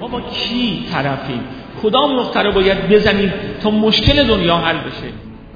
ما با کی طرفیم، کدام نقطه رو باید بزنیم تا مشکل دنیا حل بشه.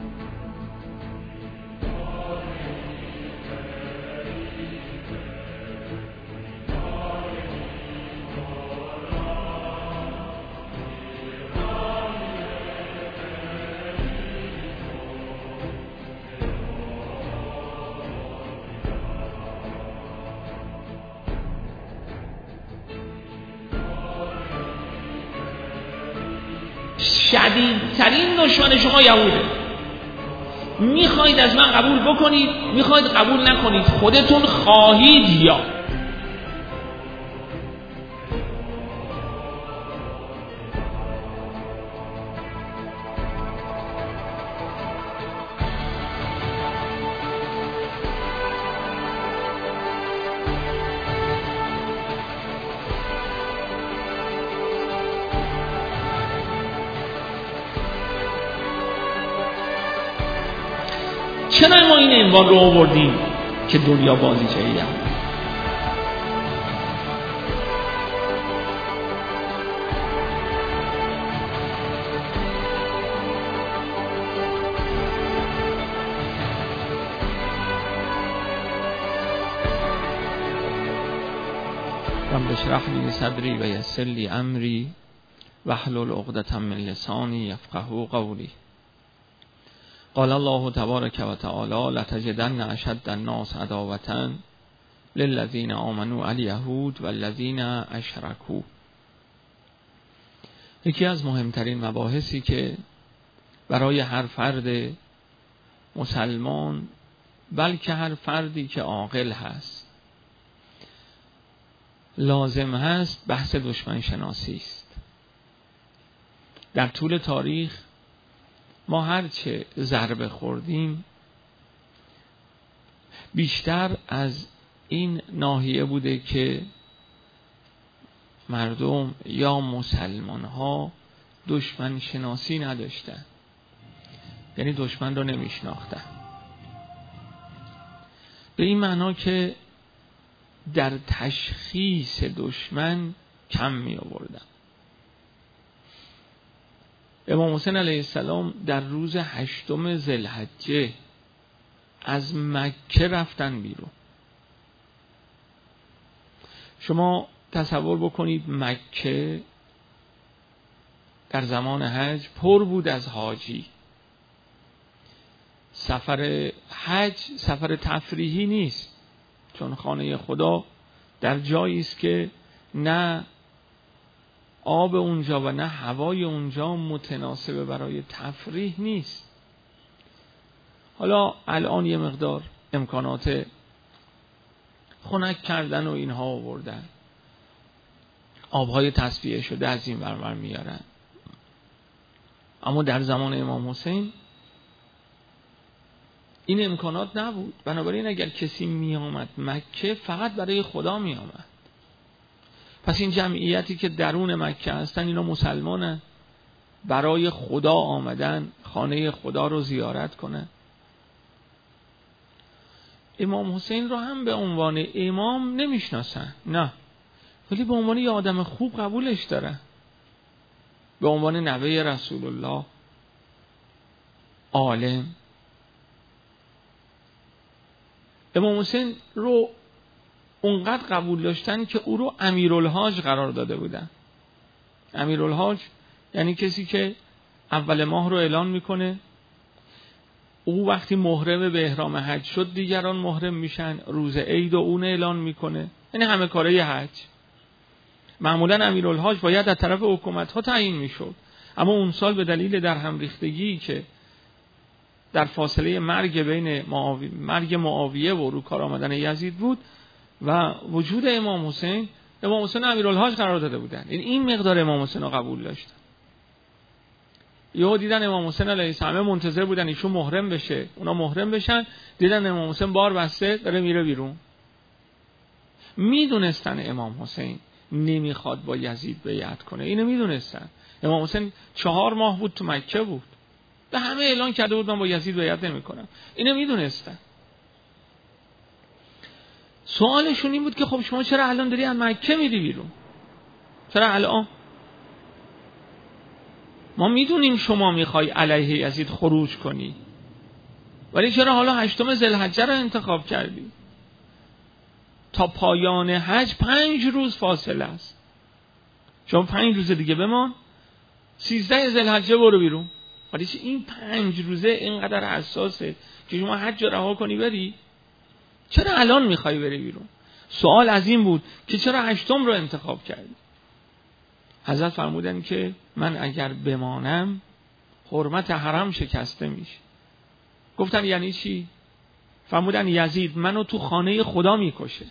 شدیدترین دشمن شما یهوده. میخواید از من قبول بکنید، میخواید قبول نکنید، خودتون خواهید یا چرا ما این عنوان رو آوردیم که دنیا بازیچه‌ای هم. رب اشرح لی صدری و یسر لی امری واحلل عقدة من لسانی یفقهوا قولی. قال الله تبارک و تعالی لتجدن اشد الناس عداوة للذین آمنوا الیهود والذین اشرکوا. یکی از مهمترین مباحثی که برای هر فرد مسلمان، بلکه هر فردی که عاقل هست، لازم هست بحث دشمن شناسی است. در طول تاریخ ما هرچه ضربه خوردیم بیشتر از این ناحیه بوده که مردم یا مسلمان ها دشمن شناسی نداشتن، یعنی دشمن رو نمیشناختن، به این معنا که در تشخیص دشمن کم می آوردن. امام حسین علیه السلام در روز 8 ذوالحجه از مکه رفتن بیرون. شما تصور بکنید مکه در زمان حج پر بود از حاجی. سفر حج سفر تفریحی نیست، چون خانه خدا در جایی است که نه آب اونجا و نه هوای اونجا متناسب برای تفریح نیست. حالا الان یه مقدار امکانات خنک کردن و اینها آوردن، آبهای تصفیه شده از این ور میارن، اما در زمان امام حسین این امکانات نبود. بنابراین اگر کسی می آمد مکه فقط برای خدا می آمد. پس این جمعیتی که درون مکه هستن اینا مسلمانن، برای خدا آمدن خانه خدا رو زیارت کنن. امام حسین رو هم به عنوان امام نمیشناسن، نه، ولی به عنوان یه آدم خوب قبولش دارن، به عنوان نوه رسول الله، عالم. امام حسین رو اونقدر قبول داشتن که او رو امیرالحاج قرار داده بودن. امیرالحاج یعنی کسی که اول ماه رو اعلان میکنه، او وقتی محرم به احرام حج شد دیگران محرم میشن، روز عید و اون اعلان میکنه، یعنی همه کاره حج. معمولا امیرالحاج باید از طرف حکومت ها تعیین میشد، اما اون سال به دلیل در هم ریختگی که در فاصله مرگ بین مرگ معاویه و رو کار آمدن یزید بود و وجود امام حسین امیرالحاج قرار داده بودن. این مقدار امام حسین رو قبول داشتن. یهو دیدن امام حسین علیه السلام منتظر بودن ایشون محرم بشه، اونا محرم بشن، دیدن امام حسین بار بسته داره میره بیرون. میدونستن امام حسین نمیخواد با یزید بیعت کنه، اینو میدونستن. امام حسین 4 ماه بود تو مکه بود، به همه اعلان کرده بود من با یزید بیعت نمیکنم، اینو میدونستن. سوالشون این بود که خب شما چرا الان داری از مکه میری بیرون؟ چرا الان؟ ما میدونیم شما میخوای علیه یزید خروج کنی، ولی چرا حالا 8 ذوالحجه رو انتخاب کردی؟ تا پایان حج 5 روز فاصله است. شما 5 روز دیگه بمان، 13 ذوالحجه برو بیرون. ولی این 5 روزه اینقدر حساسه که شما حج رو رها کنی بری؟ چرا الان میخوای بری بیرون؟ سوال از این بود که چرا 8 رو انتخاب کردی؟ حضرت فرمودن که من اگر بمانم حرمت حرم شکسته میشه. گفتن یعنی چی؟ فرمودن یزید منو تو خانه خدا میکشه.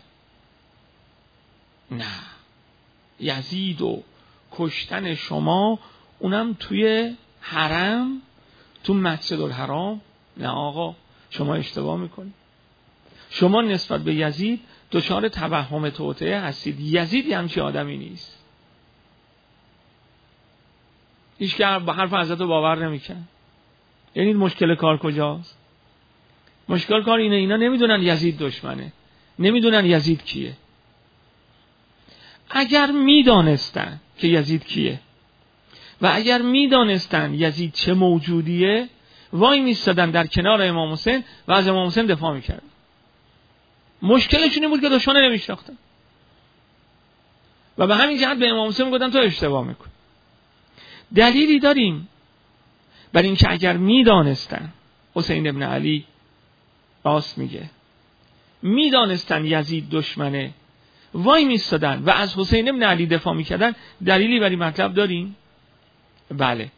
نه، یزید و کشتن شما اونم توی حرم، تو مسجد الحرام؟ نه آقا، شما اشتباه میکنید. شما نسبت به یزید دچار توهم توطئه هستید. یزید همچین آدمی نیست. هیچ که به حرف حضرت رو باور نمیکنه. یعنی مشکل کار کجاست؟ مشکل کار اینه اینا نمیدونن یزید دشمنه، نمیدونن یزید کیه. اگر میدانستن که یزید کیه و اگر میدانستن یزید چه موجودیه، وای میستادن در کنار امام حسین و از امام حسین دفاع میکردن. مشکلشون این بود که دشمن نمیشناختن و به همین جهت به امام حسین میگفتن تو اشتباه میکن. دلیلی داریم بر این که اگر میدانستن، حسین ابن علی راست میگه، میدانستن یزید دشمنه، وای میستادن و از حسین ابن علی دفاع میکردن. دلیلی بر این مطلب داریم؟ بله.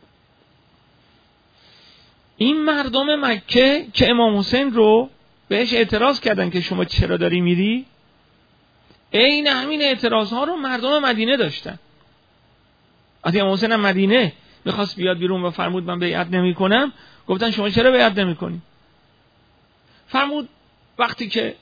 این مردم مکه که امام حسین رو بهش اعتراض کردن که شما چرا داری میری، عین همین اعتراض ها رو مردم مدینه داشتن. وقتی امام حسین هم مدینه میخواست بیاد بیرون و فرمود من بیعت نمی کنم، گفتن شما چرا بیعت نمی کنی؟ فرمود وقتی که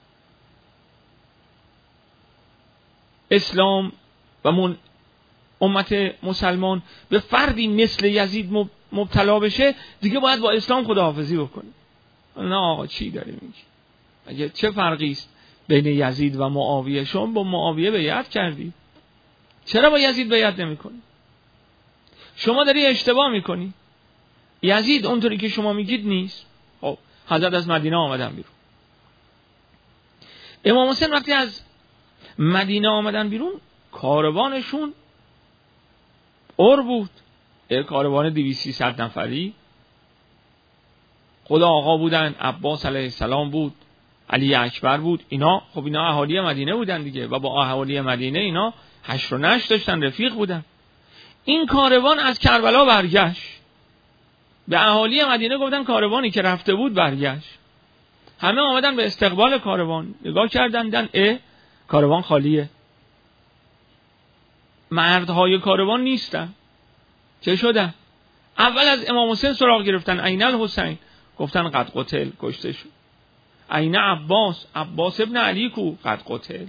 اسلام و امت مسلمان به فردی مثل یزید مبتلا بشه، دیگه باید با اسلام خداحافظی بکنی. نه آقا چی داری میگی؟ اگه چه فرقی است بین یزید و معاویه؟ شما با معاویه بیعت کردی، چرا با یزید بیعت نمی‌کنی؟ شما داری اشتباه میکنی. یزید اونطوری که شما میگید نیست. خب حضرت از مدینه آمدن بیرون. امام حسین وقتی از مدینه آمدن بیرون، کاروانشون اور بود. کاروان 200-300 نفری. خدا آقا بودن، عباس علیه السلام بود، علی اکبر بود. اینا خب اینا اهالی مدینه بودن دیگه و با اهالی مدینه اینا حشر و نشر داشتن، رفیق بودن. این کاروان از کربلا برگشت. به اهالی مدینه گفتن کاروانی که رفته بود برگشت. همه آمدن به استقبال کاروان، نگاه کردن کاروان خالیه. مردهای کاروان نیستن. چه شدن؟ اول از امام حسین سراغ گرفتن، عین الحسین، گفتن قد قتل، کشته شد. عین عباس ابن علی کو؟ قد قتل.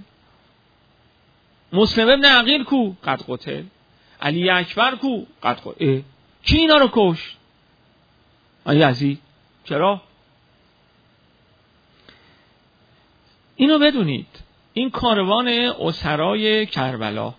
مسلم ابن عقیل کو؟ قد قتل. علی اکبر کو؟ قد قتل. کی اینا رو کشت؟ یزید. چرا؟ اینو بدونید، این کاروان اسرای کربلا،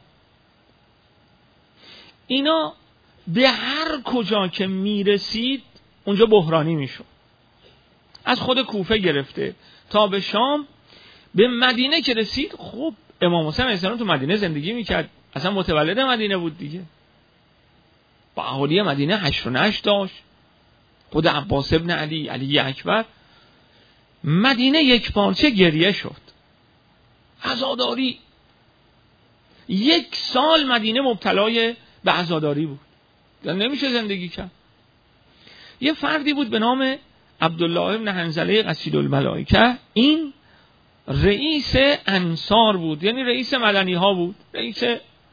اینا به هر کجا که میرسید اونجا بحرانی میشد. از خود کوفه گرفته تا به شام، به مدینه که رسید، خب امام حسین علیه السلام تو مدینه زندگی میکرد، اصلا متولد مدینه بود دیگه، با اهالی مدینه حشر و نشر داشت. خود عباس ابن علی اکبر، مدینه یک پارچه گریه شد، عزاداری. 1 سال مدینه مبتلای به عزاداری بود، نمیشه زندگی کرد. یه فردی بود به نام عبدالله ابن حنظله قصید الملائکه. این رئیس انصار بود، یعنی رئیس مدنی ها بود، رئیس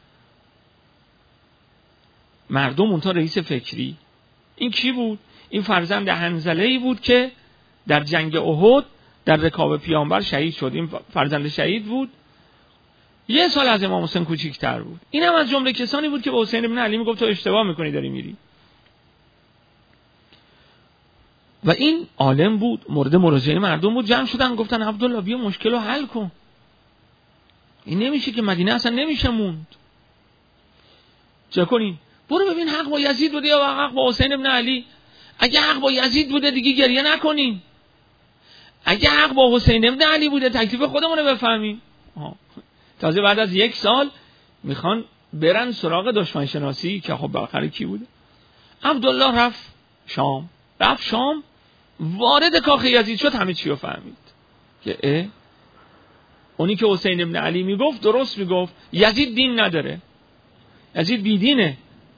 مردم، اونتا رئیس فکری. این کی بود؟ این فرزند حنظله‌ای بود که در جنگ احد در رکاب پیامبر شهید شد. این فرزند شهید بود، 1 سال از امام حسین کوچیک‌تر بود. اینم از جمله کسانی بود که به حسین ابن علی میگفت تو اشتباه میکنی داری میری. و این عالم بود، مورد مراجعه مردم بود. جمع شدن گفتن عبدالله بیا مشکل رو حل کن، این نمیشه که مدینه اصلا نمیشه موند، چه کنیم؟ برو ببین حق با یزید بوده یا حق با حسین ابن علی. اگه حق با یزید بوده دیگه گریه نکنیم، اگه حق با حسین ابن علی بوده تکلیف خودمون رو بفهمیم. تازه بعد از 1 سال میخوان برن سراغ دشمن شناسی که خب بالاخره کی بوده. عبدالله رفت شام وارد کاخ یزید شد، همه چی رو فهمید که اونی که حسین ابن علی میگفت درست میگفت، یزید دین نداره، یزید بیدینه.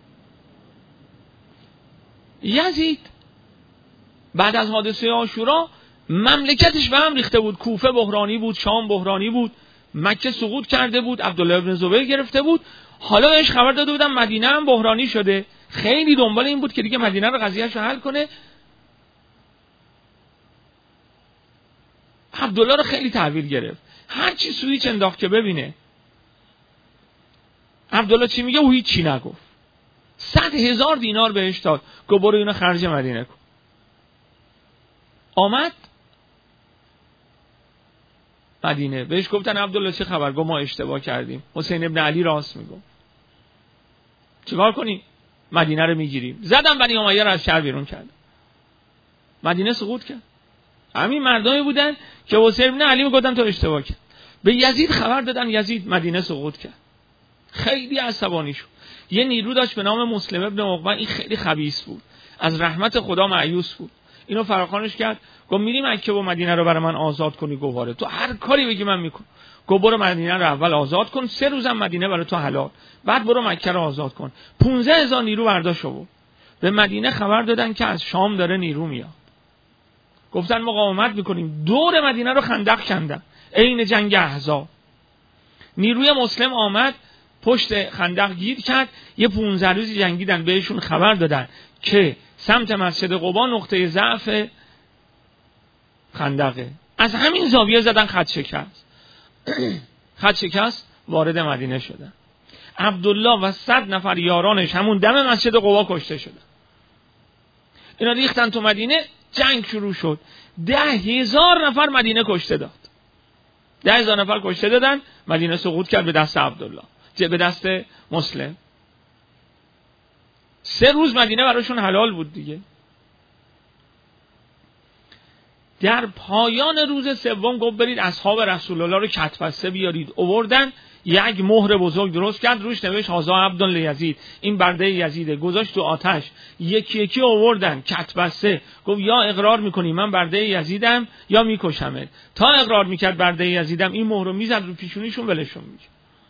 یزید بعد از حادثه عاشورا مملکتش به هم ریخته بود، کوفه بحرانی بود، شام بحرانی بود، مکه سقوط کرده بود، عبدالله ابن زبیر گرفته بود، حالا بهش خبر داده بودن مدینه هم بحرانی شده. خیلی دنبال این بود که دیگه مدینه رو قضیهش رو حل کنه. عبدالله رو خیلی تحویل گرفت، هر چی سویچ انداخت که ببینه عبدالله چی میگه او هیچ چی نگفت. 100,000 دینار بهش داد، گفت برو اینو خرج مدینه کن. آمد مدینه، بهش گفتن عبدالله چه خبر؟ گفت ما اشتباه کردیم، حسین ابن علی راست میگفت، چیکار کنیم؟ مدینه رو میگیریم. زدم بنی امیه رو از شهر بیرون کرد، مدینه سقوط کرد. همین مردمی بودن که حسین ابن علی میگفتن تو اشتباه کرد. به یزید خبر دادن، یزید مدینه سقوط کرد. خیلی عصبانی شد. یه نیرو داشت به نام مسلم ابن عقبه، این خیلی خبیث بود، از رحمت خدا مایوس بود. اینو فراخوانش کرد، گفت میری مکه و مدینه رو برای من آزاد کنی؟ گفت آره، تو هر کاری بگی من میکنم. گفت برو مدینه رو اول آزاد کن، 3 روزم مدینه برای تو حلال، بعد برو مکه رو آزاد کن. 15,000 نیرو برداشت بود. به مدینه خبر دادن که از شام داره نیرو میاد. گفتن مقاومت میکنیم، دور مدینه رو خندق کندن، عین جنگ احزاب. نیروی مسلم آمد پشت خندق گیر کرد، یه 15 روزی جنگیدن، بهشون خبر دادن که سمت مسجد قبا نقطه ضعف خندقه. از همین زاویه زدن خط شکست وارد مدینه شدن. عبدالله و 100 نفر یارانش همون دم مسجد قبا کشته شدن. اینا ریختن تو مدینه، جنگ شروع شد. 10,000 نفر مدینه کشته داد. 10,000 نفر کشته دادن، مدینه سقوط کرد به دست عبدالله، به دست مسلم. 3 روز مدینه براشون حلال بود دیگه. در پایان روز سوم گفت برید اصحاب رسول الله رو کتبسته بیارید. آوردن، یک مهر بزرگ درست کرد، روش نوشت هذا عبد لیزید، این برده یزیده. گذاشت تو آتش، یکی یکی آوردن کتبسته. گفت یا اقرار میکنی من برده یزیدم یا میکشمت. تا اقرار میکرد برده یزیدم، این مهر رو میزد رو پیشونیشون، ولشون میکرد.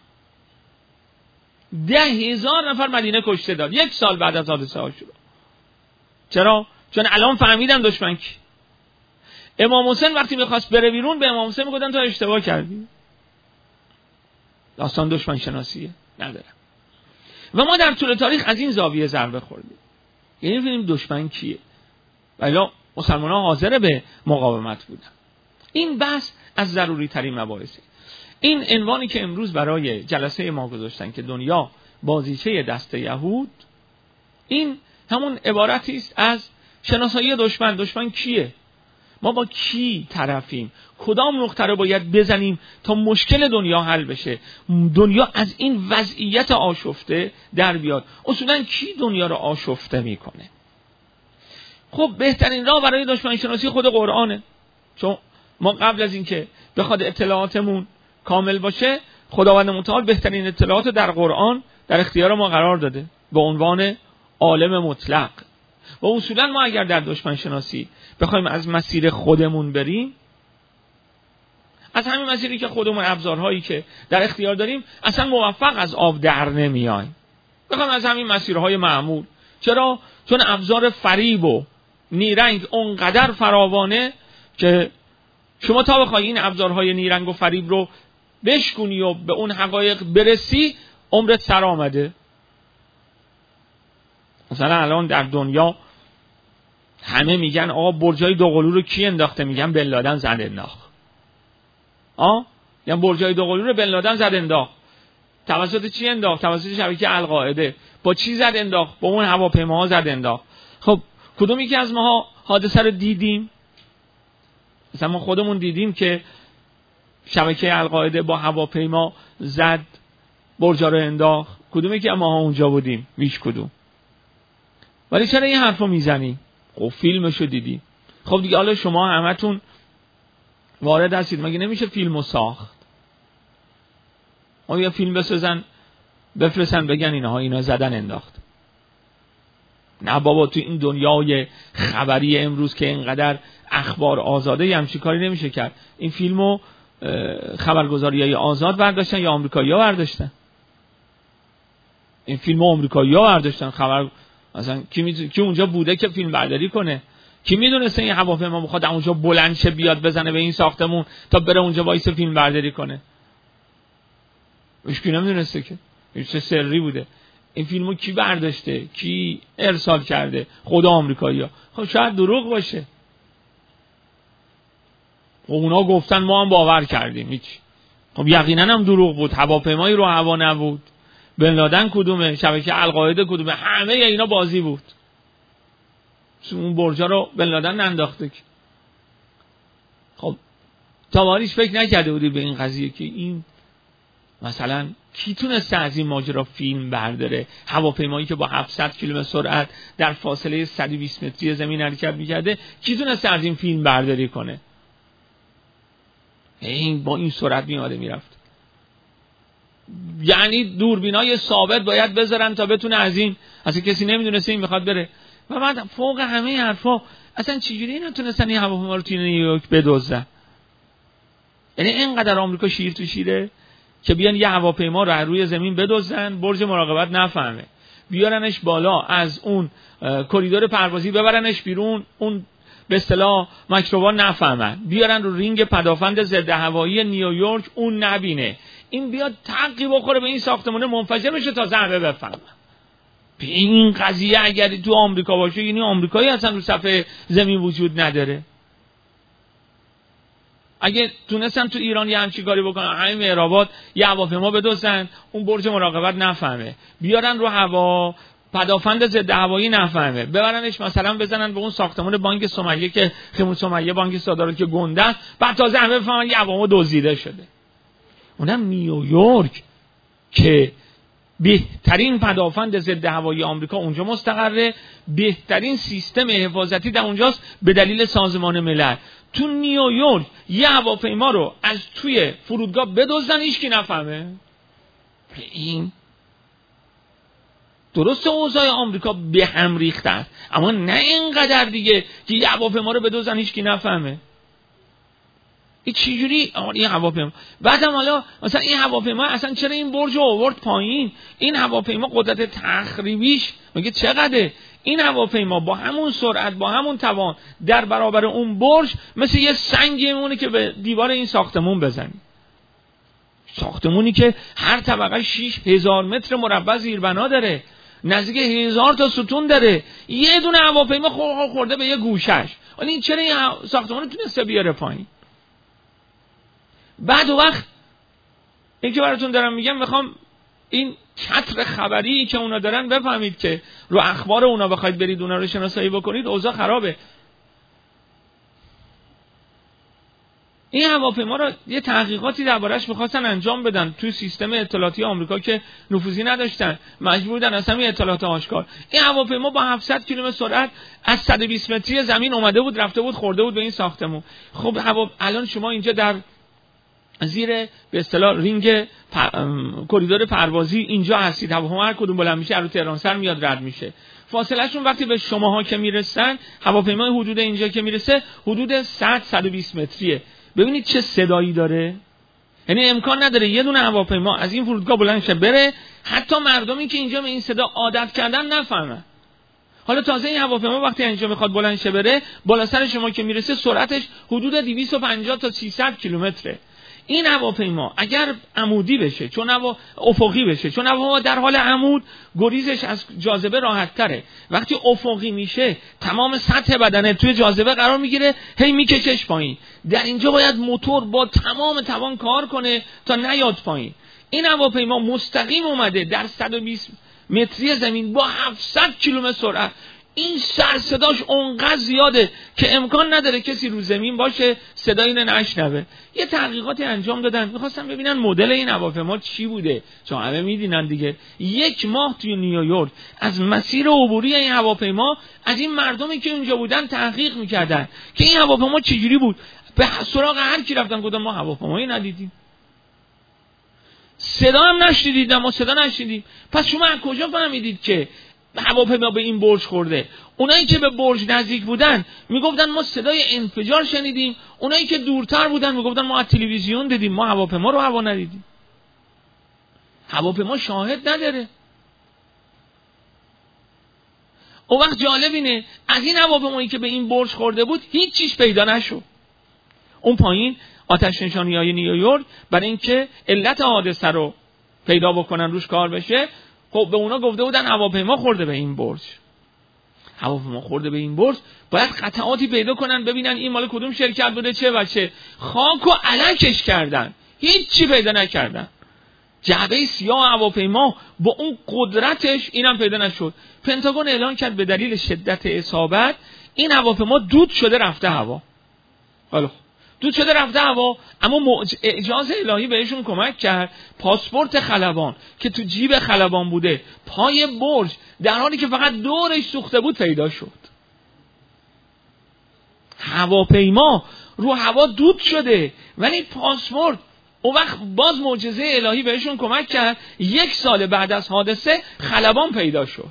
10,000 نفر مدینه کشته داد 1 سال بعد از حادثه عاشورا. چرا؟ چون الان فهمیدن دشمن کی. امام حسین وقتی میخواست بره بیرون، به امام حسین میگفتن تو اشتباه کردی. داستان دشمن شناسیه، نداره. و ما در طول تاریخ از این زاویه ضربه خوردیم، یعنی ببینیم دشمن کیه، ولی مسلمان‌ها حاضر به مقاومت بودن. این بحث از ضروری ترین مباحثه. این عنوانی که امروز برای جلسه ما گذاشتن که دنیا بازیچه دست یهود، این همون عبارتی است از شناسایی دشمن. دشمن کیه؟ ما با کی طرفیم؟ کدام نقطه رو باید بزنیم تا مشکل دنیا حل بشه، دنیا از این وضعیت آشفته در بیاد؟ اصولا کی دنیا رو آشفته میکنه؟ خب بهترین راه برای دشمن شناسی خود قرآنه. چون ما قبل از اینکه بخواد اطلاعاتمون کامل باشه، خداوند متعال بهترین اطلاعات در قرآن در اختیار ما قرار داده به عنوان عالم مطلق. و اصولا ما اگر در دشمن شناسی بخوایم از مسیر خودمون بریم، از همین مسیری که خودمون، ابزارهایی که در اختیار داریم، اصلا موفق از آب در نمیایم. بخوایم از همین مسیرهای معمول. چرا؟ چون ابزار فریب و نیرنگ اونقدر فراوانه که شما تا بخوای این ابزارهای نیرنگ و فریب رو بشکنی و به اون حقایق برسی، عمرت سر آمده. مثلا الان در دنیا همه میگن آقا برجای دوقلو رو کی انداخته؟ میگن بن لادن زد انداخت. یعنی برجای دوقلو رو بن لادن زد انداخت. توسط چی انداخت؟ توسط شبکه القاعده. با چی زد انداخت؟ با اون هواپیماها زد انداخت. خب کدوم یکی از ماها حادثه رو دیدیم؟ مثلا ما خودمون دیدیم که شبکه القاعده با هواپیما زد برجا رو انداخت؟ کدومی که ما اونجا بودیم؟ هیچ کدوم. ولی چرا این حرفو میزنی؟ خب فیلمشو دیدی. خب دیگه حالا شما همتون وارد هستید، مگه نمیشه فیلمو ساخت؟ یا فیلم بسازن بفرستن بگن اینا زدن انداخت. نه بابا، تو این دنیای خبری امروز که اینقدر اخبار آزاده همچین کاری نمیشه کرد. این فیلمو خبرگزاریای آزاد برداشتن یا آمریکایی‌ها برداشتن؟ این فیلمو آمریکایی‌ها برداشتن. خبر مثلا کی اونجا بوده که فیلم برداری کنه؟ کی میدونسته این هواپیما میخواد اونجا بلند شه بیاد بزنه به این ساختمون تا بره اونجا وایس فیلم برداری کنه؟ هیچ کی نمیدونسته که. چه سری بوده. این فیلمو کی برداشته؟ کی ارسال کرده؟ خود آمریکایی‌ها. خب شاید دروغ باشه. خب اونا گفتن ما هم باور کردیم. هیچ. خب یقینا هم دروغ بود. هواپیمایی رو هوا نبود. بن لادن کدومه؟ شبکه القاعده کدومه؟ همه اینا بازی بود. اون برجا رو بن لادن ننداخته که. خب تاواریش فکر نکرده بودی به این قضیه که این مثلا کی تونسته از این ماجرا فیلم برداره؟ هواپیمایی که با 700 کیلومتر سرعت در فاصله 120 متری زمین حرکت می‌کرده، کی تونسته از این فیلم برداری کنه؟ این با این سرعت میاد میرفت. یعنی دوربینای ثابت باید بذارن تا بتونه از این، اصلا کسی نمیدونسته این میخواد بره. و بعد فوق همه حرفا اصلا چجوری نتونستن این هواپیما رو توی نیویورک بدزدن؟ یعنی اینقدر آمریکا شیر تو شیره که بیان یه هواپیما رو روی زمین بدزدن، برج مراقبت نفهمه، بیارنش بالا، از اون کریدور پروازی ببرنش بیرون، اون به اصطلاح مایکروبا نفهمن، بیارن رو رینگ پدافند ضد هوایی نیویورک، اون نبینه، این بیاد تقی بخوره به این ساختمونه منفجر بشه تا ضربه بفهمه. این قضیه اگر تو آمریکا باشه، یعنی آمریکایی اصلا رو صفحه زمین وجود نداره. اگه تونستن تو ایران یه همچین کاری بکنن، همین مهرآباد یه هواپیما بدوزن، اون برج مراقبت نفهمه، بیارن رو هوا، پدافند ضد هوایی نفهمه، ببرنش مثلا بزنن به اون ساختمان بانک سمیه که خیمون سمیه بانک صادرات که گنده، بعد تازه همه بفهمن یه هواپیما دزدیده شده. اونم نیویورک که بهترین پدافند ضد هوایی آمریکا اونجا مستقره، بهترین سیستم حفاظتی در اونجاست به دلیل سازمان ملل. تو نیویورک یه هواپیما رو از توی فرودگاه بدزدن، هیچکی نفهمه. این درسته اوضاع آمریکا به هم ریخته است، اما نه اینقدر دیگه که یه هواپیما رو بدزدن هیچکی نفهمه. این چجوری این هواپیما؟ بعدم حالا مثلا این هواپیما اصلا چرا این برج رو آورد پایین؟ این هواپیما قدرت تخریبیش مگه چقدره؟ این هواپیما با همون سرعت، با همون توان، در برابر اون برج مثل یه سنگی میمونه که به دیوار این ساختمون بزنی. ساختمونی که هر طبقه 6000 متر مربع زیربنا داره، نزدیک 1000 تا ستون داره، یه دونه هواپیما خورده به یه گوشش. ولی این چرا این ساختمون تونسته بیاره پایین؟ بعد وقت این که براتون دارم میگم، میخوام این چتر خبری که اونا دارن بفهمید که رو اخبار اونا بخواید برید اونا رو شناسایی بکنید، اوضاع خرابه. این هواپیما رو یه تحقیقاتی دربارش می‌خواستن انجام بدن توی سیستم اطلاعاتی آمریکا که نفوذی نداشتن، مجبور بودن اصلا این اطلاعات آشکار. این هواپیما با 700 کیلومتر سرعت از 120 متری زمین اومده بود، رفته بود، خورده بود به این ساختمون. خب الان شما اینجا در زیر به اصطلاح رینگ کریدور پروازی اینجا هستید، هواپیما هر کدوم بلند میشه رو تهران سر میاد رد میشه. فاصله شون وقتی به شماها که میرسن، هواپیمای حدود اینجا که میرسه حدود 100-120 متریه. ببینید چه صدایی داره. یعنی امکان نداره یه دونه هواپیما از این فرودگاه بلند شه بره، حتی مردمی که اینجا به این صدا عادت کردن نفهمن. حالا تازه این هواپیما وقتی اینجا میخواد بلند شه بره، بالا سر شما که میرسه سرعتش حدود 250 تا 300 کیلومتره. این هواپیما اگر عمودی بشه، چون افقی بشه، چون هوا در حال عمود گریزش از جاذبه راحت تره، وقتی افقی میشه تمام سطح بدنه توی جاذبه قرار میگیره، هی میکشش پایین. در اینجا باید موتور با تمام توان کار کنه تا نیاد پایین. این هواپیما مستقیم اومده در 120 متری زمین با 700 کیلومتر سرعت. این سر صداش اونقدر زیاده که امکان نداره کسی رو زمین باشه صدای اینو نشنوه. یه تحقیقاتی انجام دادن، می‌خواستن ببینن مدل این هواپیما چی بوده، چون همه می‌دونن دیگه. 1 ماه توی نیویورک از مسیر عبوری این هواپیما از این مردمی که اونجا بودن تحقیق می‌کردن که این هواپیما چجوری بود. به سراغ هر کی رفتن گفتن ما هواپیمایی ندیدیم، صدا هم نشنیدید، ما صدا نشنیدیم. پس شما از کجا فهمیدید که هواپیما به این برج خورده؟ اونایی که به برج نزدیک بودن میگفتن ما صدای انفجار شنیدیم، اونایی که دورتر بودن میگفتن ما از تلویزیون دیدیم، ما هواپیما رو هوا ندیدیم. هواپیما شاهد نداره. اون وقت جالب اینه از این هواپیمایی که به این برج خورده بود هیچ چیز پیدا نشد. اون پایین آتش نشانی‌های نیویورک برای اینکه علت حادثه رو پیدا بکنن روش کار بشه، خب به اونا گفته بودن هواپیما خورده به این برج. هواپیما خورده به این برج، باید قطعاتی پیدا کنن ببینن این مال کدوم شرکت بوده، چه و چه. خاک و علکش کردن، هیچ چی پیدا نکردن. جعبه سیاه هواپیما با اون قدرتش اینم پیدا نشد. پنتاگون اعلان کرد به دلیل شدت اصابت این هواپیما دود شده رفته هوا. حالا دود شده رفته هوا، اما اعجاز الهی بهشون کمک کرد. پاسپورت خلبان که تو جیب خلبان بوده پای برج در حالی که فقط دورش سوخته بود پیدا شد. هواپیما رو هوا دود شده ولی پاسپورت. اون وقت باز معجزه الهی بهشون کمک کرد. 1 سال بعد از حادثه خلبان پیدا شد.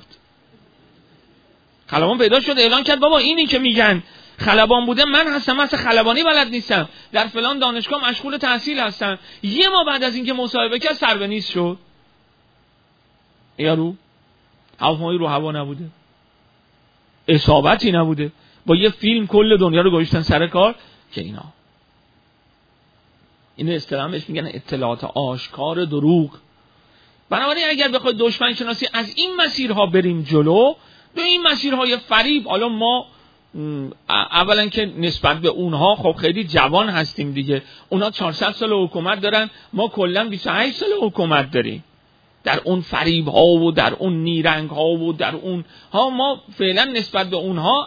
خلبان پیدا شد، اعلان کرد بابا اینی که میگن خلبان بوده من هستم، من اصلا خلبانی بلد نیستم، در فلان دانشگاه مشغول تحصیل هستم. 1 ماه بعد از اینکه مصاحبه کرد سر به نیست شد. یارو هواپیمایی رو هوا نبوده، اصابتی نبوده، با یه فیلم کل دنیا رو گذاشتن سر کار که اینا اینو اصطلاحاً بهش میگن اطلاعات آشکار دروغ. بنابراین اگر بخواد دشمن شناسی از این مسیرها بریم جلو، به این مسیرهای فریب، حالا ما اولا که نسبت به اونها خب خیلی جوان هستیم دیگه، اونها 400 سال حکومت دارن، ما کلا 28 سال حکومت داریم. در اون فریب ها و در اون نیرنگ ها و در اون ها ما فعلا نسبت به اونها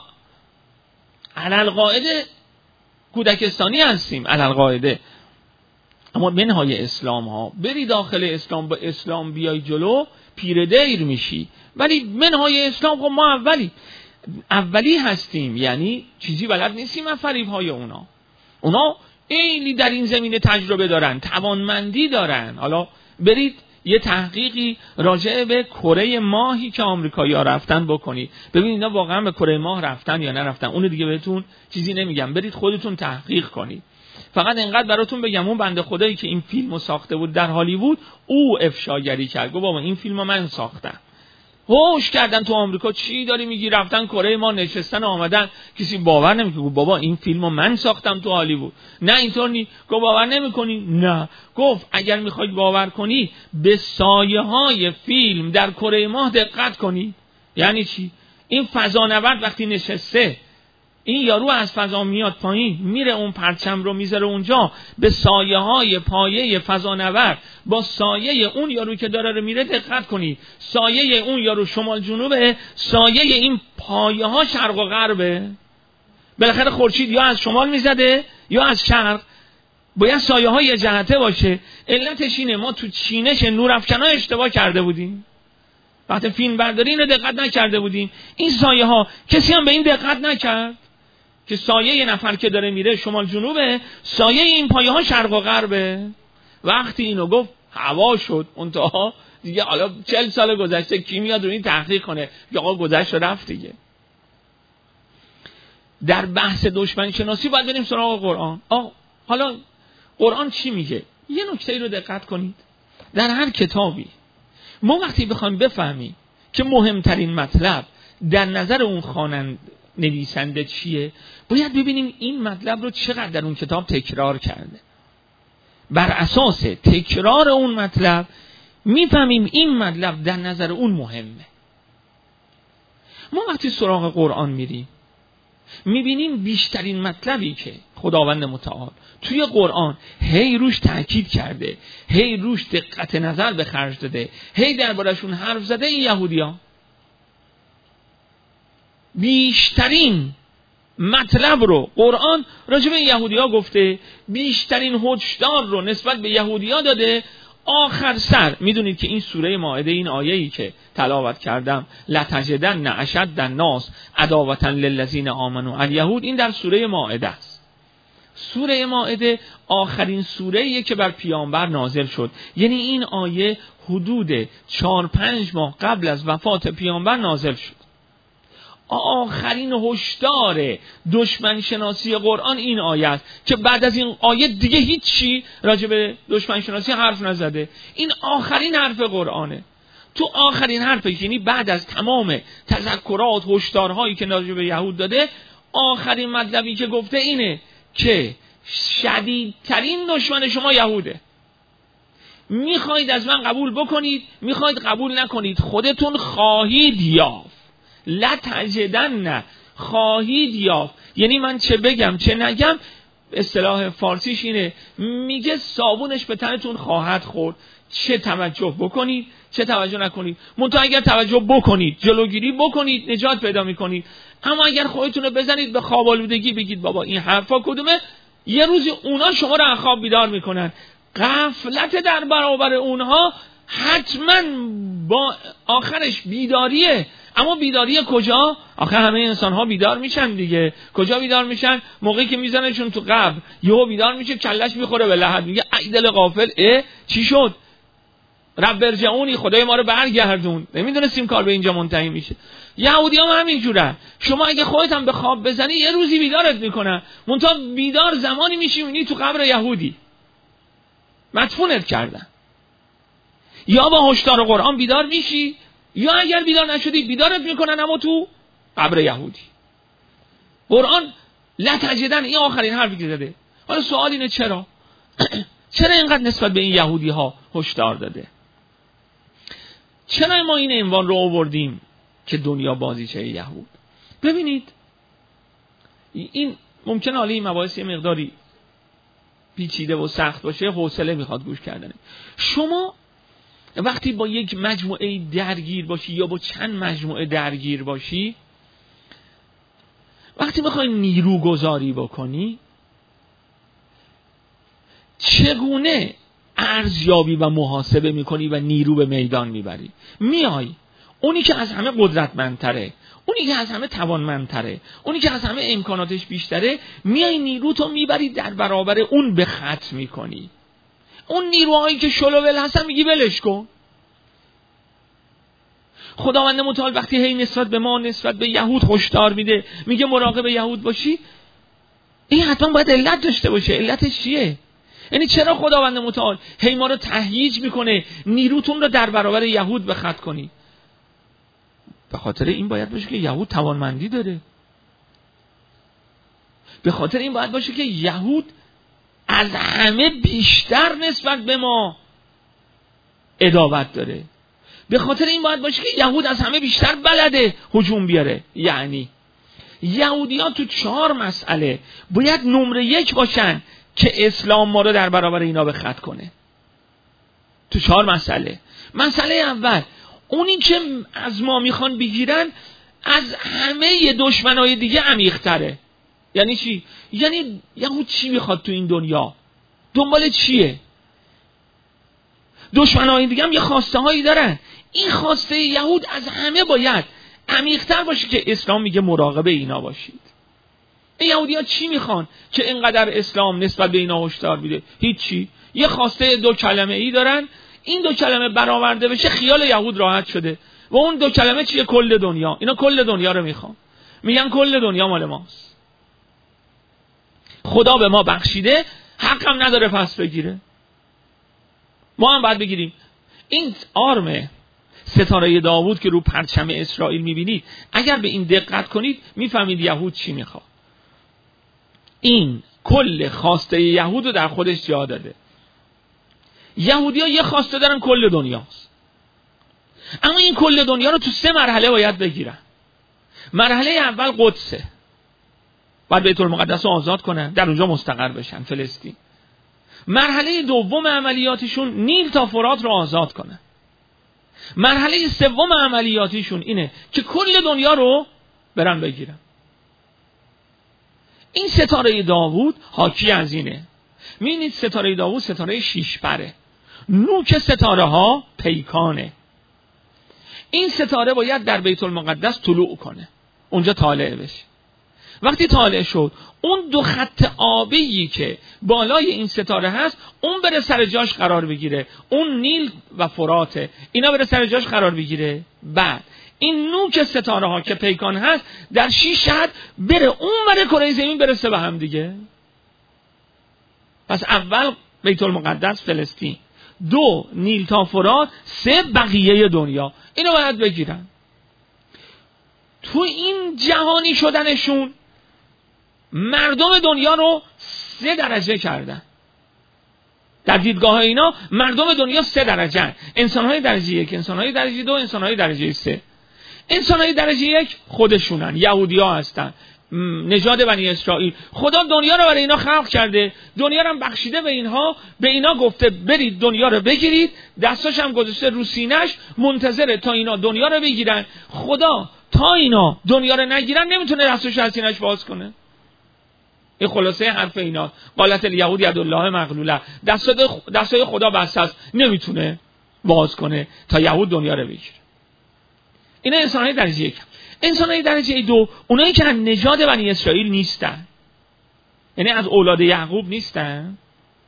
علالقاعده کودکستانی هستیم، علالقاعده. اما منهای اسلام ها بری داخل اسلام، با اسلام بیای جلو پیر دیر میشی. ولی منهای اسلام خب ما اولی هستیم، یعنی چیزی بلد نیستیم از فریب های اونا ایلی در این زمینه تجربه دارن، توانمندی دارن. حالا برید یه تحقیقی راجع به کره ماهی که آمریکایی‌ها رفتن بکنید، ببینید اینا واقعا به کره ماه رفتن یا نرفتن. اون دیگه بهتون چیزی نمیگم، برید خودتون تحقیق کنید. فقط اینقدر براتون بگم اون بنده خدایی که این فیلمو ساخته بود در هالیوود، او افشاگری کرد، گفت بابا این فیلمو من ساختم. هوش کردن تو آمریکا چی داری میگی، رفتن کره ما نشستن آمدن، کسی باور نمیکنه. گفت بابا این فیلمو من ساختم تو هالیوود. نه اینطور نی. گفت باور نمیکنی؟ نه. گفت اگر میخواید باور کنی به سایه های فیلم در کره ماه دقت کنید. یعنی چی؟ این فضانورد وقتی نشسته، این یارو از فضا میاد پایین، میره اون پرچم رو میذاره اونجا، به سایه های پایه فضانورد با سایه اون یارو که داره میره دقت کنید. سایه اون یارو شمال جنوبه، سایه این پایه ها شرق و غربه. بالاخره خورشید یا از شمال میزده یا از شرق، باید سایه های یه جهته باشه. علتش اینه ما تو چینش نورافکن‌ها اشتباه کرده بودیم، وقتی فیلم برداری اینو دقت نکرده بودیم. این سایه ها کسی هم به این دقت نکرد که سایه یه نفر که داره میره شمال جنوبه، سایه این پایه ها شرق و غربه. وقتی اینو گفت هوا شد اونتا دیگه. حالا 40 سال گذشته کی میاد رو این تحقیق کنه که آقا گذشت و رفت دیگه. در بحث دشمن شناسی باید بریم سراغ قرآن. حالا قرآن چی میگه؟ یه نکته رو دقت کنید. در هر کتابی ما وقتی بخوایم بفهمیم که مهمترین مطلب در نظر اون نویسنده چیه، باید ببینیم این مطلب رو چقدر در اون کتاب تکرار کرده. بر اساس تکرار اون مطلب میفهمیم این مطلب در نظر اون مهمه. ما وقتی سراغ قرآن میریم میبینیم بیشترین مطلبی که خداوند متعال توی قرآن هی روش تأکید کرده، هی روش دقت نظر به خرج داده، هی دربارشون حرف زده، این یهودیان. بیشترین مطلب رو قرآن راجع به یهودی‌ها گفته، بیشترین هشدار رو نسبت به یهودی‌ها داده. آخر سر میدونید که این سوره مائده، این آیه‌ای که تلاوت کردم، لتجدن اشد الناس عداوة للذین آمنوا الیهود، این در سوره مائده است. سوره مائده آخرین سوره‌ایه که بر پیامبر نازل شد، یعنی این آیه حدود 4-5 ماه قبل از وفات پیامبر نازل شد. آخرین هشدار دشمن شناسی قرآن این آیه است که بعد از این آیه دیگه هیچی راجع به دشمن شناسی حرف نزده. این آخرین حرف قرآنه. تو آخرین حرفی، یعنی بعد از تمام تذکرات هشدارهایی که راجع به یهود داده، آخرین مطلبی که گفته اینه که شدیدترین دشمن شما یهوده. میخواید از من قبول بکنید، میخواید قبول نکنید، خودتون خواهید یافت. لتجدن، خواهید یافت. یعنی من چه بگم چه نگم، اصطلاح فارسیش اینه، میگه صابونش به تنتون خواهد خورد. چه توجه بکنید چه توجه نکنید. منتها اگر توجه بکنید، جلوگیری بکنید، نجات پیدا میکنید. اما اگر خودتون رو بزنید به خواب آلودگی، بگید بابا این حرفا کدومه، یه روزی اونا شما رو از خواب بیدار میکنن. غفلت در برابر اونها حتما با آخرش بیداریه. اما بیداری کجا؟ آخه همه انسان ها بیدار میشن دیگه. کجا بیدار میشن؟ موقعی که میزنشون تو قبر، یهو بیدار میشه، کلش میخوره به لحد، میگه ای دل غافل، چی شد؟ رب ارجعونی، خدای ما رو برگردون. نمیدونستیم کار به اینجا منتهی میشه. یهودی هم همین جوره. شما اگه خودت هم به خواب بزنی، یه روزی بیدارت میکنن. منتها بیدار زمانی میشی میبینی تو قبر یهودی مدفونت کردن. یا با هشدار قرآن بیدار میشی، یا اگر بیدار نشدی بیدارت میکنن اما تو قبر یهودی. قرآن لتجدن، این آخرین حرفی که زده. حالا سوال اینه چرا؟ چرا اینقدر نسبت به این یهودی ها هشدار داده؟ چرا ما این عنوان رو آوردیم که دنیا بازیچه یهود؟ ببینید، این ممکنه حالا این مباحث یه مقداری پیچیده و سخت باشه، حوصله میخواد گوش کردن. شما وقتی با یک مجموعه درگیر باشی یا با چند مجموعه درگیر باشی، وقتی میخوای نیرو گذاری بکنی، چگونه ارزیابی و محاسبه میکنی و نیرو به میدان میبری؟ میای اونی که از همه قدرتمندتره، اونی که از همه توانمندتره، اونی که از همه امکاناتش بیشتره، میای نیروتو میبری در برابر اون به خط میکنی. اون نیروهایی که شلوول هستن میگی ولش کن. خداوند متعال وقتی هی نسبت به ما، نسبت به یهود هشدار میده، میگه مراقب یهود باشی، این حتما باید علت داشته باشه. علتش چیه؟ یعنی چرا خداوند متعال هی ما رو تهییج میکنه نیروتون رو در برابر یهود به خط کنی؟ به خاطر این باید باشه که یهود توانمندی داره. به خاطر این باید باشه که یهود از همه بیشتر نسبت به ما عداوت داره. به خاطر این باید باشه که یهود از همه بیشتر بلده هجوم بیاره. یعنی یهودی‌ها تو 4 مسئله باید نمره 1 باشن که اسلام ما رو در برابر اینا به خط کنه. تو 4 مسئله. مسئله اول، اونی که از ما میخوان بگیرن از همه دشمنای دیگه عمیق‌تره. یعنی چی؟ یعنی یهود چی میخواد تو این دنیا؟ دنبال چیه؟ دشمنای دیگه هم یه خواسته هایی دارن. این خواسته یهود از همه باید عمیق‌تر باشه که اسلام میگه مراقب اینا باشید. این یهودی‌ها چی میخوان که اینقدر اسلام نسبت به اینا هشدار میده؟ هیچی. یه خواسته 2 کلمه ای دارن، این 2 کلمه برآورده بشه خیال یهود راحت شده. و اون 2 کلمه چیه؟ کل دنیا. اینا کل دنیا رو میخوان. میگن کل دنیا مال ماست. خدا به ما بخشیده، حقم نداره پس بگیره. ما هم باید بگیریم. این آرم ستاره داوود که رو پرچم اسرائیل میبینید، اگر به این دقت کنید میفهمید یهود چی میخواد. این کل خواسته یهود رو در خودش جا داده. یهودی‌ها یه خواسته دارن، کل دنیاست. اما این کل دنیا رو تو 3 مرحله باید بگیرن. مرحله اول قدسه. باید بیت المقدس رو آزاد کنن، در اونجا مستقر بشن، فلسطین. مرحله دوم عملیاتشون نیل تا فرات رو آزاد کنن. مرحله سوم عملیاتشون اینه که کل دنیا رو برن بگیرن. این ستاره داوود حاکی از اینه. می‌بینید ستاره داوود ستاره 6 پره، نوک ستاره ها پیکانه. این ستاره باید در بیت المقدس طلوع کنه، اونجا طالع بشه. وقتی طالع شد، اون دو خط آبی که بالای این ستاره هست اون بره سر جاش قرار بگیره، اون نیل و فراته، اینا بره سر جاش قرار بگیره. بعد این نوک ستاره ها که پیکان هست در 6 جهت بره اون بره کره زمین برسه به هم دیگه. پس اول بیت المقدس فلسطین، 2 نیل تا فرات، 3 بقیه دنیا. اینو باید بگیرن. تو این جهانی شدنشون مردم دنیا رو 3 درجه کردن. در دیدگاه اینا مردم دنیا 3 درجه، انسان‌های درجه 1، انسان‌های درجه 2، انسان‌های درجه 3. انسان‌های درجه 1 خودشونن، یهودی‌ها هستن، نژاد بنی اسرائیل. خدا دنیا رو برای اینا خلق کرده، دنیا رو هم بخشیده به اینها، به اینا گفته برید دنیا رو بگیرید، دستاش هم گذاشته رو سینه‌اش، منتظره تا اینا دنیا رو بگیرن. خدا تا اینا دنیا رو نگیرن نمیتونه دستاش از سینه‌اش باز کنه. این خلاصه حرف اینا. قالت الیهود یدالله مغلوله، دستای خدا بسته است، نمیتونه باز کنه تا یهود دنیا رو بگیره. اینا انسان‌های درجه 1. انسان‌های درجه 2 اونایی که از نژاد بنی اسرائیل نیستن، یعنی از اولاد یعقوب نیستن،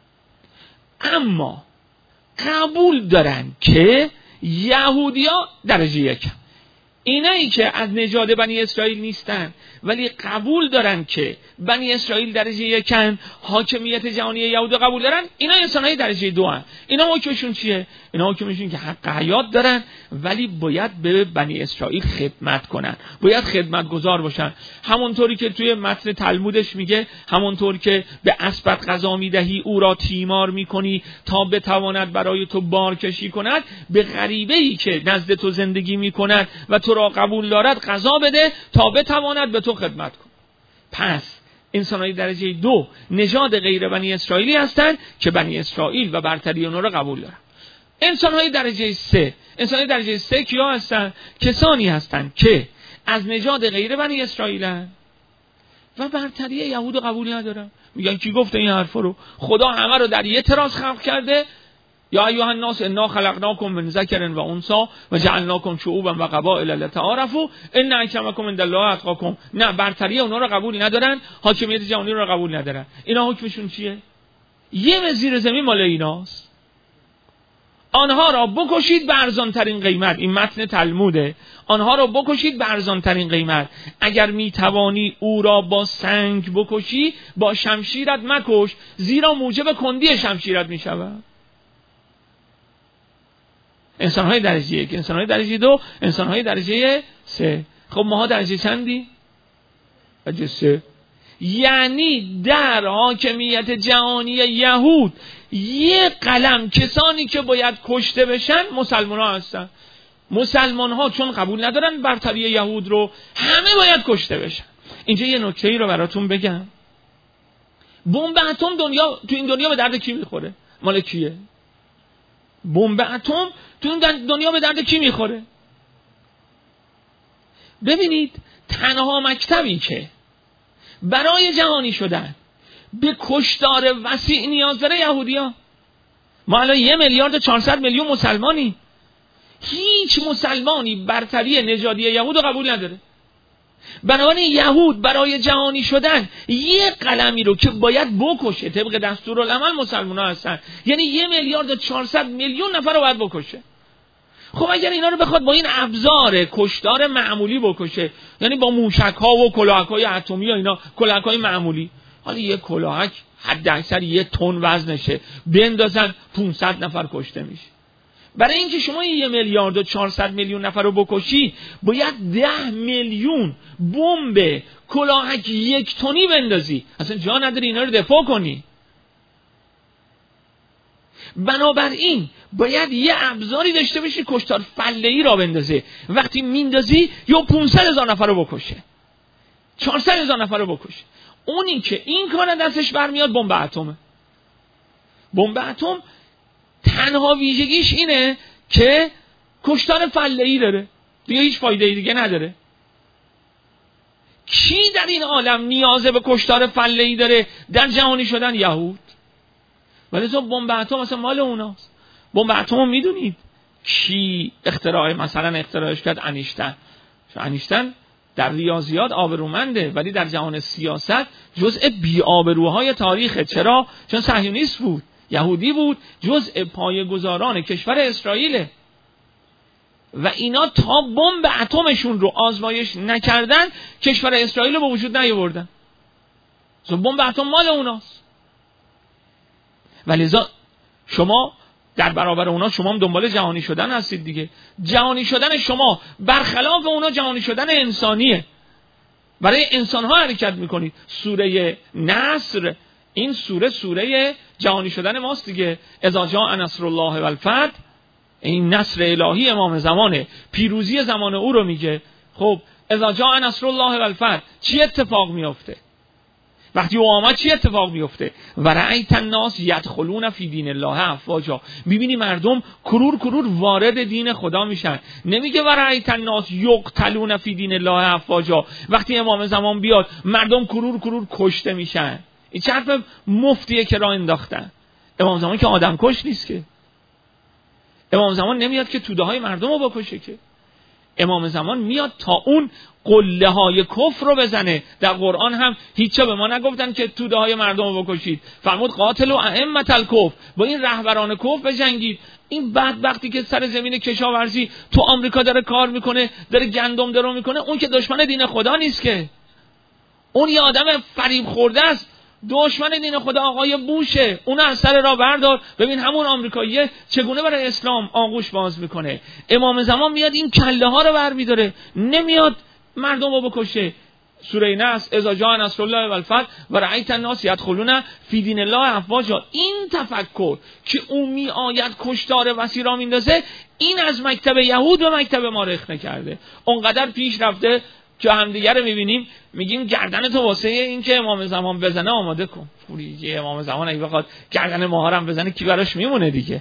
اما قبول دارن که یهودی‌ها درجه 1. اینایی که از نژاد بنی اسرائیل نیستن ولی قبول دارن که بنی اسرائیل درجه 1، حاکمیت جهانی یهود قبول دارن، اینا انسان‌های درجه 2 هستن. اینا حکمشون چیه؟ اینا حکمشون که حق حیات دارن ولی باید به بنی اسرائیل خدمت کنن، باید خدمتگزار باشن. همونطوری که توی متن تلمودش میگه، همونطور که به اسبت غذا میدهی او را تیمار میکنی تا بتواند برای تو بار کشی کند، به غریبه‌ای که نزد تو زندگی میکند و تو را قبول دارد غذا بده تا بتواند به تو خدمت کن. پس انسان‌های درجه 2 نژاد غیر بنی اسرائیلی هستند که بنی اسرائیل و برتری اونها را قبول دارن. انسان‌های درجه 3، انسان‌های درجه 3 کیا هستند؟ کسانی هستند که از نژاد غیر بنی اسرائیلن و برتری یهود رو قبول ندارن. میگن کی گفته این حرفا رو؟ خدا همه رو در یه تراس خلق کرده. یا ایها الناس انا خلقناکم من ذکر و انثی و جعلناکم شعوبا و قبائل لتعارفوا ان اکرمکم عند الله اتقاکم. نه، برتری اونا رو قبول ندارن، حاکمیت جهانی رو قبول ندارن. اینا حکمشون چیه؟ یه زیر زمین مال ایناست. آنها را بکشید به ارزان ترین قیمت. این متن تلموده. آنها را بکشید به ارزان ترین قیمت. اگر میتوانی او را با سنگ بکشی، با شمشیرت مکش، زیرا موجب کندی شمشیرت میشود. انسان‌های درجه 1، انسان‌های درجه 2، انسان‌های درجه 3. خب ماها درجه چندی؟ درجه 3. یعنی در حاکمیت جهانی یهود یه قلم کسانی که باید کشته بشن مسلمان‌ها هستن. مسلمان‌ها چون قبول ندارن برتری یهود رو، همه باید کشته بشن. اینجا یه نکته‌ای رو براتون بگم. بمب اتم تو این دنیا به درد کی میخوره؟ مال کیه؟ بمب اتم تو این دنیا به درد کی میخوره؟ ببینید، تنها مکتبی که برای جهانی شدن به کشتار وسیع نیاز داره یهودی‌ها. ما الان 1,400,000,000 مسلمانی. هیچ مسلمانی برتری نژادی یهود رو قبول نداره. بنابراین یهود برای جهانی شدن یه قلمی رو که باید بکشه، طبق دستورالعمل مسلمان‌ها هستن، یعنی 1,400,000,000 نفر رو باید بکشه. خب اگر اینا رو بخواد با این ابزار کشتار معمولی بکشه، یعنی با موشک‌ها و کلاهک‌های اتمی و اینا، کلاهک‌های معمولی، حالا یه کلاهک حد اکثر 1 تن وزنشه، بندازن 500 نفر کشته میشه. برای اینکه شما 1,400,000,000 نفر رو بکشی، باید 10 میلیون بمب کلاهک 1 تنی بندازی. اصلا جا نداری اینا رو دفاع کنی. بنابراین باید یه ابزاری داشته باشی کشتار فله‌ای را بندازه. وقتی میندازی یا 500,000 نفر رو بکشه، 400,000 نفر رو بکشه. اونی که این کار دستش برمیاد بمب اتمه. بمب اتم تنها ویژگیش اینه که کشتار فله‌ای داره، دیگه هیچ فایده دیگه نداره. کی در این عالم نیاز به کشتار فله‌ای داره در جهانی شدن؟ یهود. ولی تو بمب اتم مثلا مال اوناست. بمب اتم میدونید کی اختراعش کرد؟ انیشتن در ریاضیات آبرومنده ولی در جهان سیاست جزء بی آبروهای تاریخه. چرا؟ چون صهیونیست بود، یهودی بود، جزء پایه‌گذاران کشور اسرائیله و اینا تا بمب اتمشون رو آزمایش نکردن کشور اسرائیل رو به وجود نیاوردن. بمب اتم مال اوناست. ولذا شما در برابر اونا شما هم دنبال جهانی شدن هستید دیگه. جهانی شدن شما برخلاف اونا جهانی شدن انسانیه. برای انسان ها حرکت میکنید. سوره نصر، این سوره جهانی شدن ماست دیگه. اذا جاء نصر الله و الفتح، این نصر الهی امام زمانه، پیروزی زمان او رو میگه. خب اذا جاء نصر الله و الفتح چی اتفاق میفته؟ وقتی او آمد چی اتفاق میفته؟ و رأیت الناس یدخلون فی دین الله افواجا، میبینی مردم کرور وارد دین خدا میشن. نمیگه و رأیت الناس یقتلون فی دین الله افواجا، وقتی امام زمان بیاد مردم کرور کشته میشن. این چه حرف مفتیه که راه انداختن. امام زمان که آدم کش نیست که. امام زمان نمیاد که توده های مردم رو بکشه که. امام زمان میاد تا اون قله های کفر رو بزنه. در قرآن هم هیچ به ما نگفتن که توده های مردم رو بکشید. فرمود قاتل و ائمة الکفر، با این رهبران کفر بجنگید. این بدبختی که سر زمین کشاورزی تو آمریکا داره کار میکنه، داره گندم درو میکنه، اون که دشمن دین خدا نیست که. اون یه آدم فریب خورده است. دشمن دین خدا آقای بوشه. اون از سر راه بردار. ببین همون آمریکاییه چگونه برای اسلام آغوش باز میکنه. امام زمان میاد این کله ها رو برمیداره، نمیاد مردم رو بکشه. سوره نصر اذا جاء نصر الله و الفتح و رأیت الناس یدخلون فی دین الله افواجا، این تفکر که اون می آید کشتار وسیع را میندازه، این از مکتب یهود به مکتب ما رخ نکرده. اونقدر پیش رفته که همدیگه رو میبینیم میگیم گردن تو واسه این که امام زمان بزنه آماده کن. پوری امام زمان اگه بخواد گردن ماها رو بزنه کی براش میمونه دیگه؟